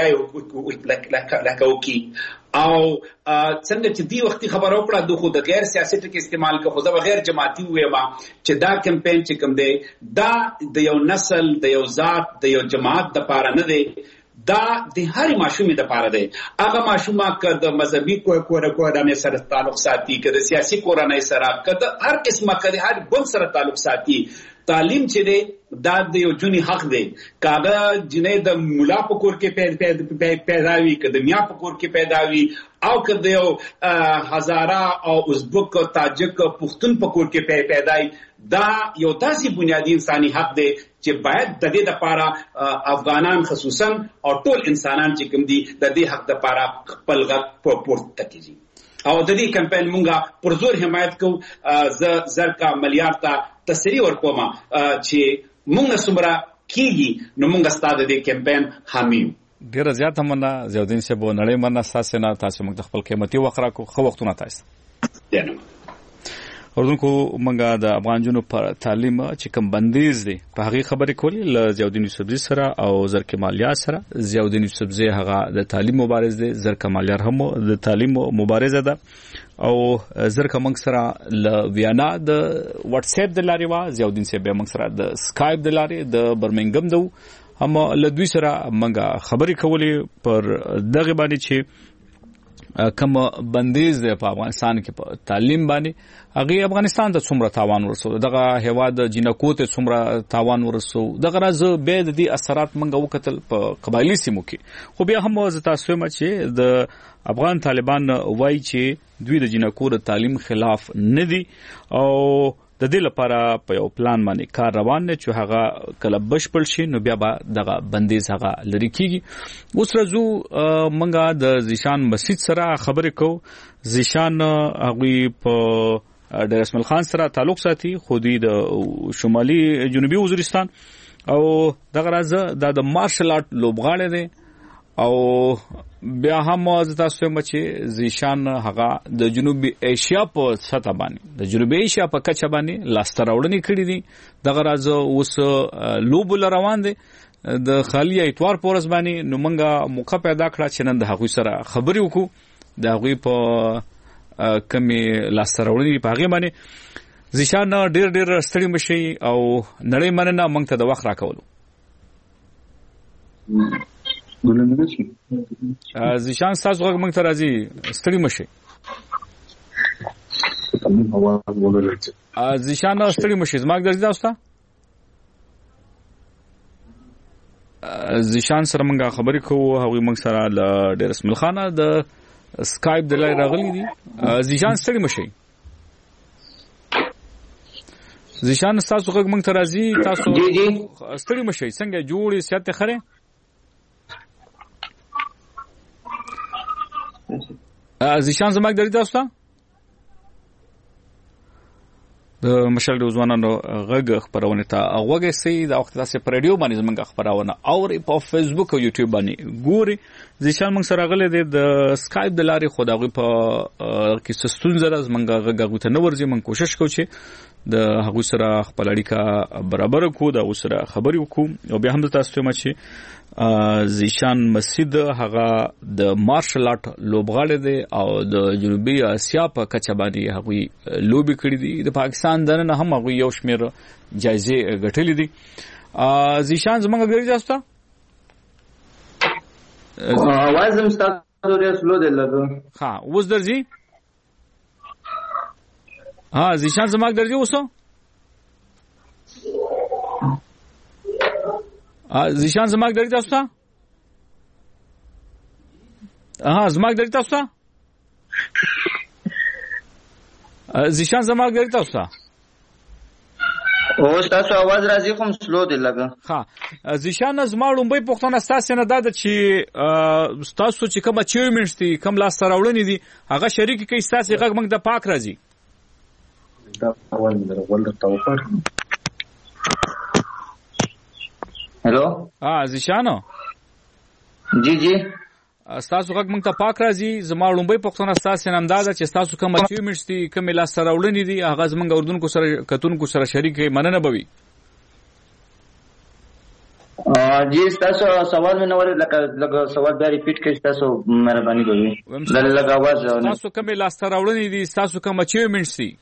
ملګرتیا وکړي او څنګه چې دی وختي خبر او کړه دوه د غیر سیاسي ټکي استعمال کوي خو دا غیر جماعتي وې ما چې دا کمپاین چې کوم دی دا د یو نسل د یو ذات د یو جماعت د پاره نه دی دا د هر ماشومې د پاره دی هغه ماشومه که د مذهبي کورنۍ سره تعلق ساتي که د سیاسي کورنۍ سره که د هر قسمه که د هر ګوند سره تعلق ساتي تعلیم چې دی دا د یو جونی حق دی کاغه جنې د مولا په کور کې پیدا وي که د میا په کور کې پیدا وي او که د یو هزاره او ازبک او تاجک پښتون په کور کې پیدا وي دا یو داسې بنیادی انساني حق دی چې باید د دې لپاره افغانان خصوصا او ټول انسانان چې کوم دي د دې حق لپاره خپل غږ پورته کړي او د دې کمپاین مونږه پر زور حمایت کوو زرکا ملیار ته تسریع ورکوم چې مونږ سمرا کیږي نو مونږ ستاسو د کمپاین حامی ډیر زیات مننه زیاودین صاحب نړۍ مننه تاسو موږ خپل قیمتي وخت راکو خو وختونه تاسو اوردونکو منګه د افغان جنوب پر تعلیم چې کوم بندیز دي په هغه خبرې کولې ل زیاودین یوسفزي سره او زرکه مالیار سره زیاودین یوسفزي هغه د تعلیم مبارز دي زرکه مالیار هم د تعلیم مبارزه ده او زرکه موږ سره ل ویانا د واتس اپ د لاري وا زیاودین سره به موږ سره د سکایپ د لاري د برمنګم دو هم ل دوی سره منګه خبرې کولې پر دغه باندې چې کوم بندیز دی په افغانستان کې په تعلیم باندې هغه افغانستان ته څومره تاوان ورسو دغه هواد جنکو ته څومره تاوان ورسو دغه راز به د دې اثرات منګه وکتل په قبایلی سیمو کې خو بیا هم تاسو هم چې د افغان طالبان وایي چې دوی د جنکو د تعلیم خلاف نه دي او د دې لپاره په یو پلان باندې کار روان دی چې هغه کله بشپړ شي نو بیا به دغه بندیز هغه لري کیږي اوس راځو منګه د زیشان مسجد سره خبرې کو زیشان هغه په ډیر اسماعیل خان سره تعلق ساتي، خو د شمالي جنوبي وزیرستان او دغه راځه د مارشل آرټ لوبغاړی دی او بیا هم تاسو هم چې زیشان هغه د جنوبي ایشیا په سطح باندې د جنوبي ایشیا په کچه باندې لاسته راوړنې کړې دي. دغه راځه اوس لوب روان دي د خالی اتوار پورس باندې. نو موږ موقع پیدا کړه چې نن د هغوی سره خبرې وکړو د هغوی په کمې لاسته راوړنې په هغې باندې. زیشان ډېر ستړي مشي او نړۍ مننه موږ ته د وخت راکولو. زیشان ستاسو غږ موږ ته راځي، ستړي مشي. زیشان ستړي مشي، زما غږ درځي تاسو ته؟ زیشان سره موږ خبرې کوو، هغوی موږ سره له ډیر اسماعیل خانه د سکایپ د لارې راغلي دي. زیشان ستړي مشي. زیشان ستاسو غږ موږ ته راځي، تاسو ستړي مشي، څنګه جوړې صحت ته خره؟ زیشان زما غږ درځي تاسو ته؟ د مشال د ځوانانو غږ خبرونه ته غوږ سي د وخت تاسو پر رادیو باندې زمونږ خبرونه او په فیسبوک او یوټیوب باندې ګوري. زیشان موږ سره غلې د سکایپ د لارې خدای په کې سستون زره زمونږ غږ ته نو ورځي. موږ کوشش کوو چې د هغه سره خپل اړیکه برابر کو، د سره خبرې وکړو. او بیا هم تاسو ته مچ زیشان مسجد هغه د مارشل آرټ لوبغاړی دی او د جنوبي اسیا په کچه باندې هغه لوبي کړې دي. د پاکستان دنه هم هغه یو شمیر جایزې ګټلې دي. زیشان زمونږ غوړي تاسو ته اواز هم ستاسو ډېر سلو دی لګو. ها اوس درځي؟ ها زیشان زمونږ درځي اوسو؟ زیشان زماګ درې تاسو ته؟ زماګ درې تاسو ته؟ زیشان زماګ درې تاسو ته؟ اوس تاسو आवाज راځي خو سلو دی لګا. زیشان زما لومبۍ پوښتنه ستاسو نه ده چې تاسو چې کوم اچیومنټس دي، کوم لاسته راوړنې دي، هغه شریک کوي تاسو غږ موږ د پاک راځي. دا اول درول توفر. हेलो زیشانو जी تاسو غږ موږ ته پاک راځي. زما لومبۍ پوښتنه ستاسو نه ده چې تاسو کوم اچیومنټس دي، کوم لاسته راوړنې دي، هغه زموږ اردوونکو سره کتونکو سره شریک کړئ. مننه به وي. जी تاسو سوال مې نور لکه سوال بیا ریپیټ کړئ، تاسو مهرباني وکړئ. لږ आवाज تاسو کوم لاسته راوړنې دي، تاسو کوم اچیومنټس دي؟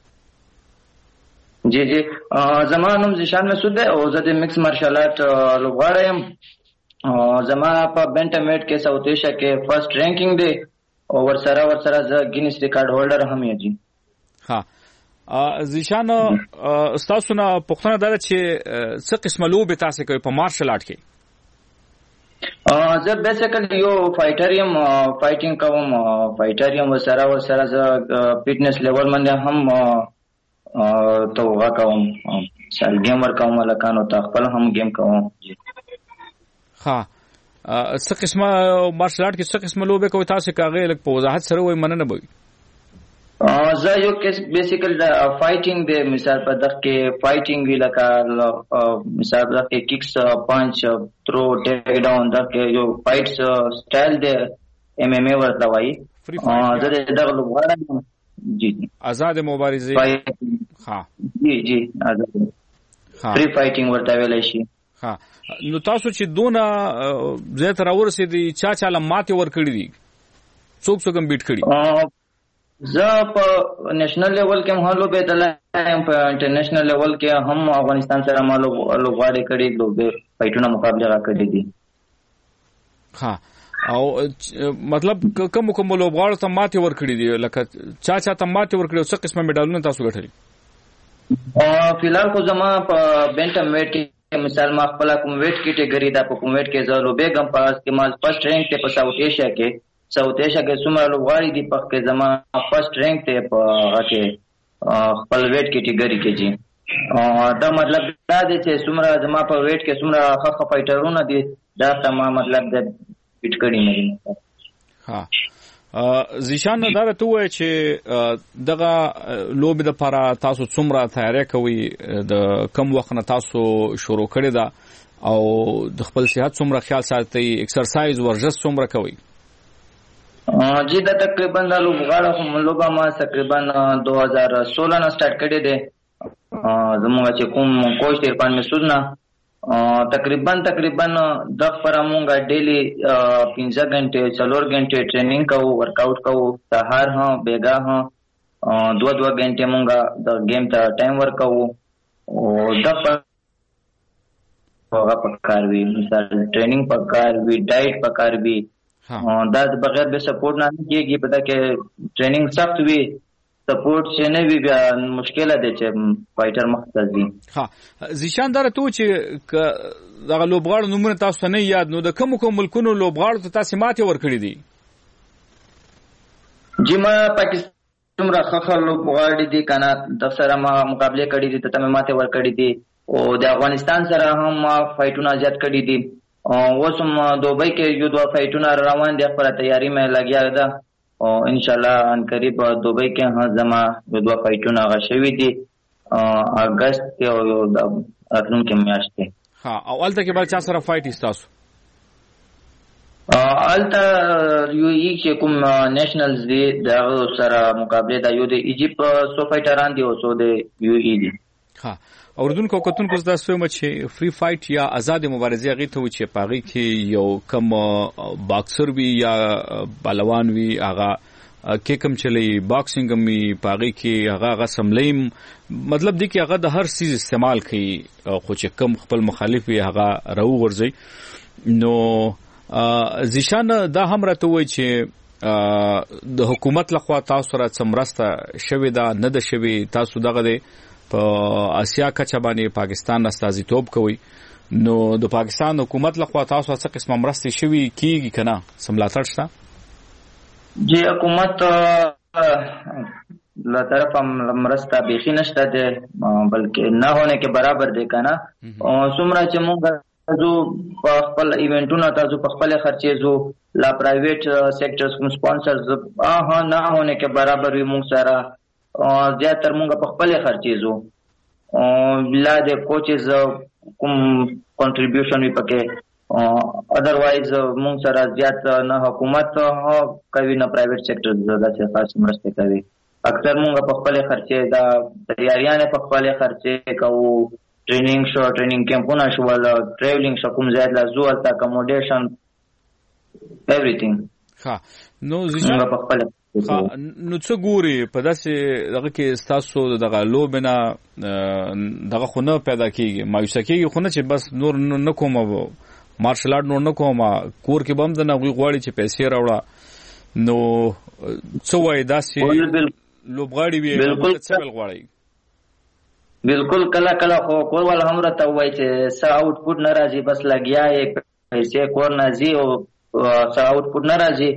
जी زما نوم زیشان مسعود دی او زه د مکس مارشل آرټ لوبغاړی یم. زما په بینټم ویټ کې ساوث ایشیا کې فرست رینکینګ دی او ورسره زه ګینیس ریکارډ هولډر هم یم. جی زیشان تاسو نه پوښتنه ده چې څه قسمه لوبې تاسو کوئ په مارشل آرټ کې؟ زه بیسیکلی یو فایټر یم، فایټینګ کوم، فایټر یم. ورسره زه فټنس لیول باندې هم توغه کوم، سال گیم ور کوم، لکانو ته خپل هم گیم کوم. څه قسمه مارشل آرټ کې څه قسمه لوبې کوي تاسو؟ کاغه لک په وضاحت سره وای مننه به. زه یو کیس بیسیکل فایټینګ دی، مثال په دغه کې فایټینګ وی لکه مثال دغه کې کیکس، پانچ، ترو، ټیک ډاون، دغه یو فایټس سټایل دی، ایم ایم ای ورته وایي. زه دغه لوبغاړی जी आजाद مبارزه. जी आजाद फ्री फाइटिंग ورته ویلای شي. نو تاسو چې دونه زیات راورسېدي، چا لماتې ور کړی دي، څوک بیټ کړی؟ زه په نېشنل لیول کې هم لوبې دلم، په انټرنیشنل لیول کې هم افغانستان سره ما لوبغاړي کړي، لوبې فایټونه مقابله راکړي دي. او مطلب کوم لوبغاړو ته ماتې ورکړي دي، لکه چا ته ماتې ورکړي او څه قسمه میډالونه تاسو ګټلي؟ فلحال خو زما په بینټم ویټ کې مثال ما خپل کوم ویټ کیټګری دا په کوم ویټ کې زه لوبېږم، په استعمال فرست رینک ته په ساوث ایشیا کې څومره لوبغاړي دي په کې زما فرست رینک ته په هغه خپل ویټ کیټګری کې. جی دا مطلب دا دی چې څومره زما په ویټ کې څومره ښه فایټرونه دي، دا ته ما مطلب د بیټ کړی نه. زیشان دا ته وای چې دغه لوب د لپاره تاسو څومره تیاری کوي د کم وخت نه تاسو شروع کړی دا او د خپل صحت څومره خیال ساتي ایکسرسایز ورزش څومره کوي؟ جی دا تقریبا د لوبغاړو هم لوبه ما تقریبا 2016 نه سٹارټ کړی دی زموږ چې کوم کوچ تیرپان مسعود نه تقریبا د پر مونږه ډیلی 15 غنټه 4 غنټه ټریننګ کوو ورک آؤٹ کوو سحر ها بیگا ها 2 غنټه مونږه د گیم ته ټایم ورک کوو او د پر پکار وی مثال ټریننګ پکار وی ډایټ پکار وی دا بغیر به سپورټ نه کیږي پته کې ټریننګ سخت وی سپورټ چې نه وی بیا مشکله ده چې فایټر مختصي. ها زیشان دره تو چې دغه لوبغاړو نومونه تاسو نه یاد نو د کوم ملکونو لوبغاړو ته تاسو ماته ورکړي دي؟ جی ما پاکستان راخه لوبغاړي دي کنه د سره ما مقابله کړي دي ته ماته ورکړي دي او د افغانستان سره هم فایټونه زیات کړي دي اوس هم دوبۍ کې یو 2 فایټونه روان دي خپل تیاری مې لګیا ده او ان شاء الله ان قریب دوبۍ کې هم زما یو 2 فایټونه غشوي دي اگست کې او د راتلونکي میاشت کې. ها او الته کې بل چا سره فایټ استاسو؟ الته یو چې کوم نېشنلز دي دا سره مقابله دا یو د ایجیپت سو فایټران دي او سو د یو ای دي. ها اوردونکو کتونکو تاسو هم چې فری فایټ یا آزاد مبارزه غي ته چې پاغي کې یو کم باکسر وی یا پهلوان وی هغه کې کم چلی باکسینګ می پاغي کې هغه سملیم مطلب دی کې هغه د هر چیز استعمال کوي خو چې کم خپل مخالف وی هغه راو ورځي. نو زیشان دا هم راته وای چې د حکومت لخوا تاسو را څمرسته شوی دا نه د شوی تاسو دغه دی په آسیا کچه باندې پاکستان استازیتوب کوي نو د پاکستان حکومت لخوا تاسو څه قسمه مرستې شوي کیږي کنه سملاتړ شته؟ جی حکومت له طرف مرسته بیخي نشته ده بلکې نه ہونے کے برابر ده کنه څومره چې موږ جو په خپل ایونټونو تاسو په خپل خرچې زو لا پرایویټ سېکټرز کوم سپانسرز نه ہونے کے برابر وي موږ سره زیاتر مونږ په خپل خرچې زو لا د کوچز کوم کنټریبیوشن وی پکې ادروایز مونږ سره زیات نه حکومت کوي نه پرایویټ سېکټر زړه چې خاص مرسته کوي اکثر مونږ په خپل خرچې دا تیاریاں په خپل خرچې کوو ټریننګ شو ټریننګ کیمپونه شو ولا ټریولینګ شو کوم زیات لا زو التا اکوموډیشن ایوریثینګ. ها نو زیشان په خپل نو څه ګوري په داسې دغه کې تاسو دغه لوبنه دغه خونه پیدا کیږي مایوسه کیږي خونه چې بس نور نه کوم مارشل آرټ نور نه کوم کور کې بم د نه غواړي چې پیسې راوړه نو څه وای داسې لوبغاړي وي څه ول غواړي؟ بالکل کله خو کور ول هم راته وای چې سا آوټپوټ ناراضي بس لګیا یې پیسې کور نازي او سا آوټپوټ ناراضي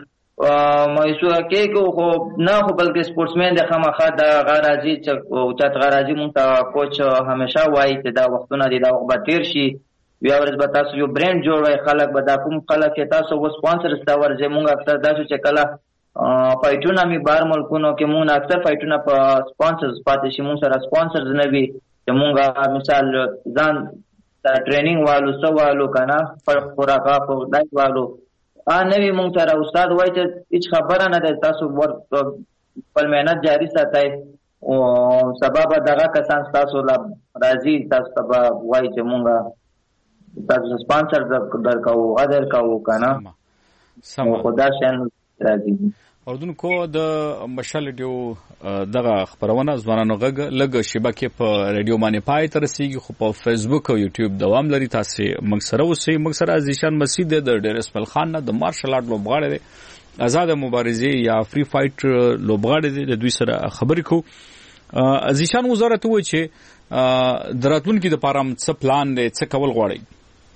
مایسو کې خو نه خو بلکې سپورټسمن د خامخا د غرازي چې او چت غرازي مونږ ته کوچ همیشه وایي چې دا وختونه دي دا وخت به تیر شي بیا ورځ به تاسو یو برانډ جوړوي خلک به دا کوم خلک چې تاسو و سپانسر ستا ورځي مونږ اکثر داسې چې کله فایټونه می بار ملکونو کې مونږ اکثر فایټونه په سپانسرز پاتې شي مونږ سره سپانسرز نه وي چې مونږ مثال ځان ټریننګ والو سوالو کنه خوراکا په دای والو نوی مونږ سره استاد وایي چې هیڅ خبره نه ده تاسو خپل مهنت جاری ساتئ او سبب دغه کسان تاسو لا راځي تاسو ته وایي چې مونږ تاسو سپانسر درکاو درکاو کنه سم خدا شان راځي. اردوونکو د مشال ریډیو دغه خبرونه ځوانانو غږ لګ شبکې په ریډیو باندې پای تر رسیدي خو په فیسبوک او یوټیوب دوام لري تاسو موږ سره اوسئ موږ سره زیشان مسعود د ډیر اسماعیل خان نه د مارشل آرټ لوبغاړی دی آزاد مبارزه یا فری فایټ لوبغاړی دی د دوی سره خبرې کو زیشان وزارت وایي چې دراتونکو د پارام څه پلان دی څه کول غواړي؟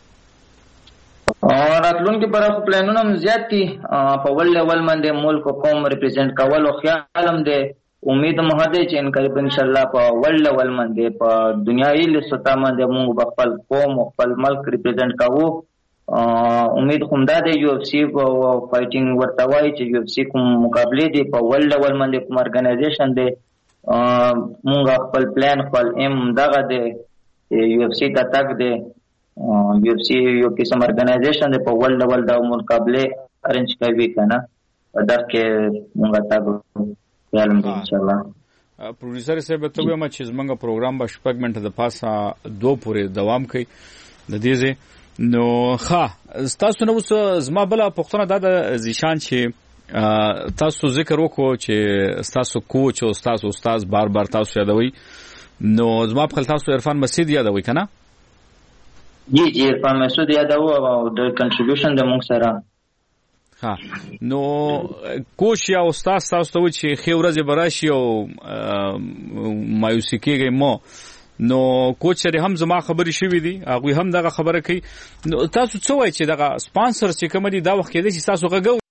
راتلونکي پر پلانونه هم زیات دي په ول لیول باندې ملک قوم ریپرزینټ کول او خیال هم دي امید مو هده چې ان قریب ان شاء الله په ول لیول باندې په دنیاي لسته باندې موږ خپل قوم او خپل ملک ریپرزینټ کوو امید کوم دا د یو اف سی په فایټینګ ورته وایي چې یو اف سی کوم مقابله دي په ول ډول باندې کوم ارګنایزیشن دی مونږ خپل پلان خپل ایم دغه دی یو اف سی ته تک دی یو اف سی یو قسم ارګنایزیشن دی په ول ډول د مقابله ارنج کوي کنه درکې مونږ تاسو یالم ان شاء الله. پروډوسر صاحب ته وایم چې زمونږ پروګرام به شپږ منټه د پاسه 2 پورې دوام کوي د دې نو تاسو نو زما بل پښتنه د زیشان چې تاسو ذکر وکړو چې تاسو کوچ او تاسو استاد بار بار تاسو یادوي نو زما په تاسو عرفان مسعود یادوي کنه جی عرفان مسعود یادوي او د کنټریبیوشن د موږ سره نو کوچ یا استاد تاسو ته چې خې ورځې براشي او مایوسی کېږي مو نو کوچ سره هم زما خبرې شوې دي هغه هم دغه خبره کوي نو تاسو څه وایي چې دغه سپانسر چې کوم دي دا وخت کې دي چې تاسو غږو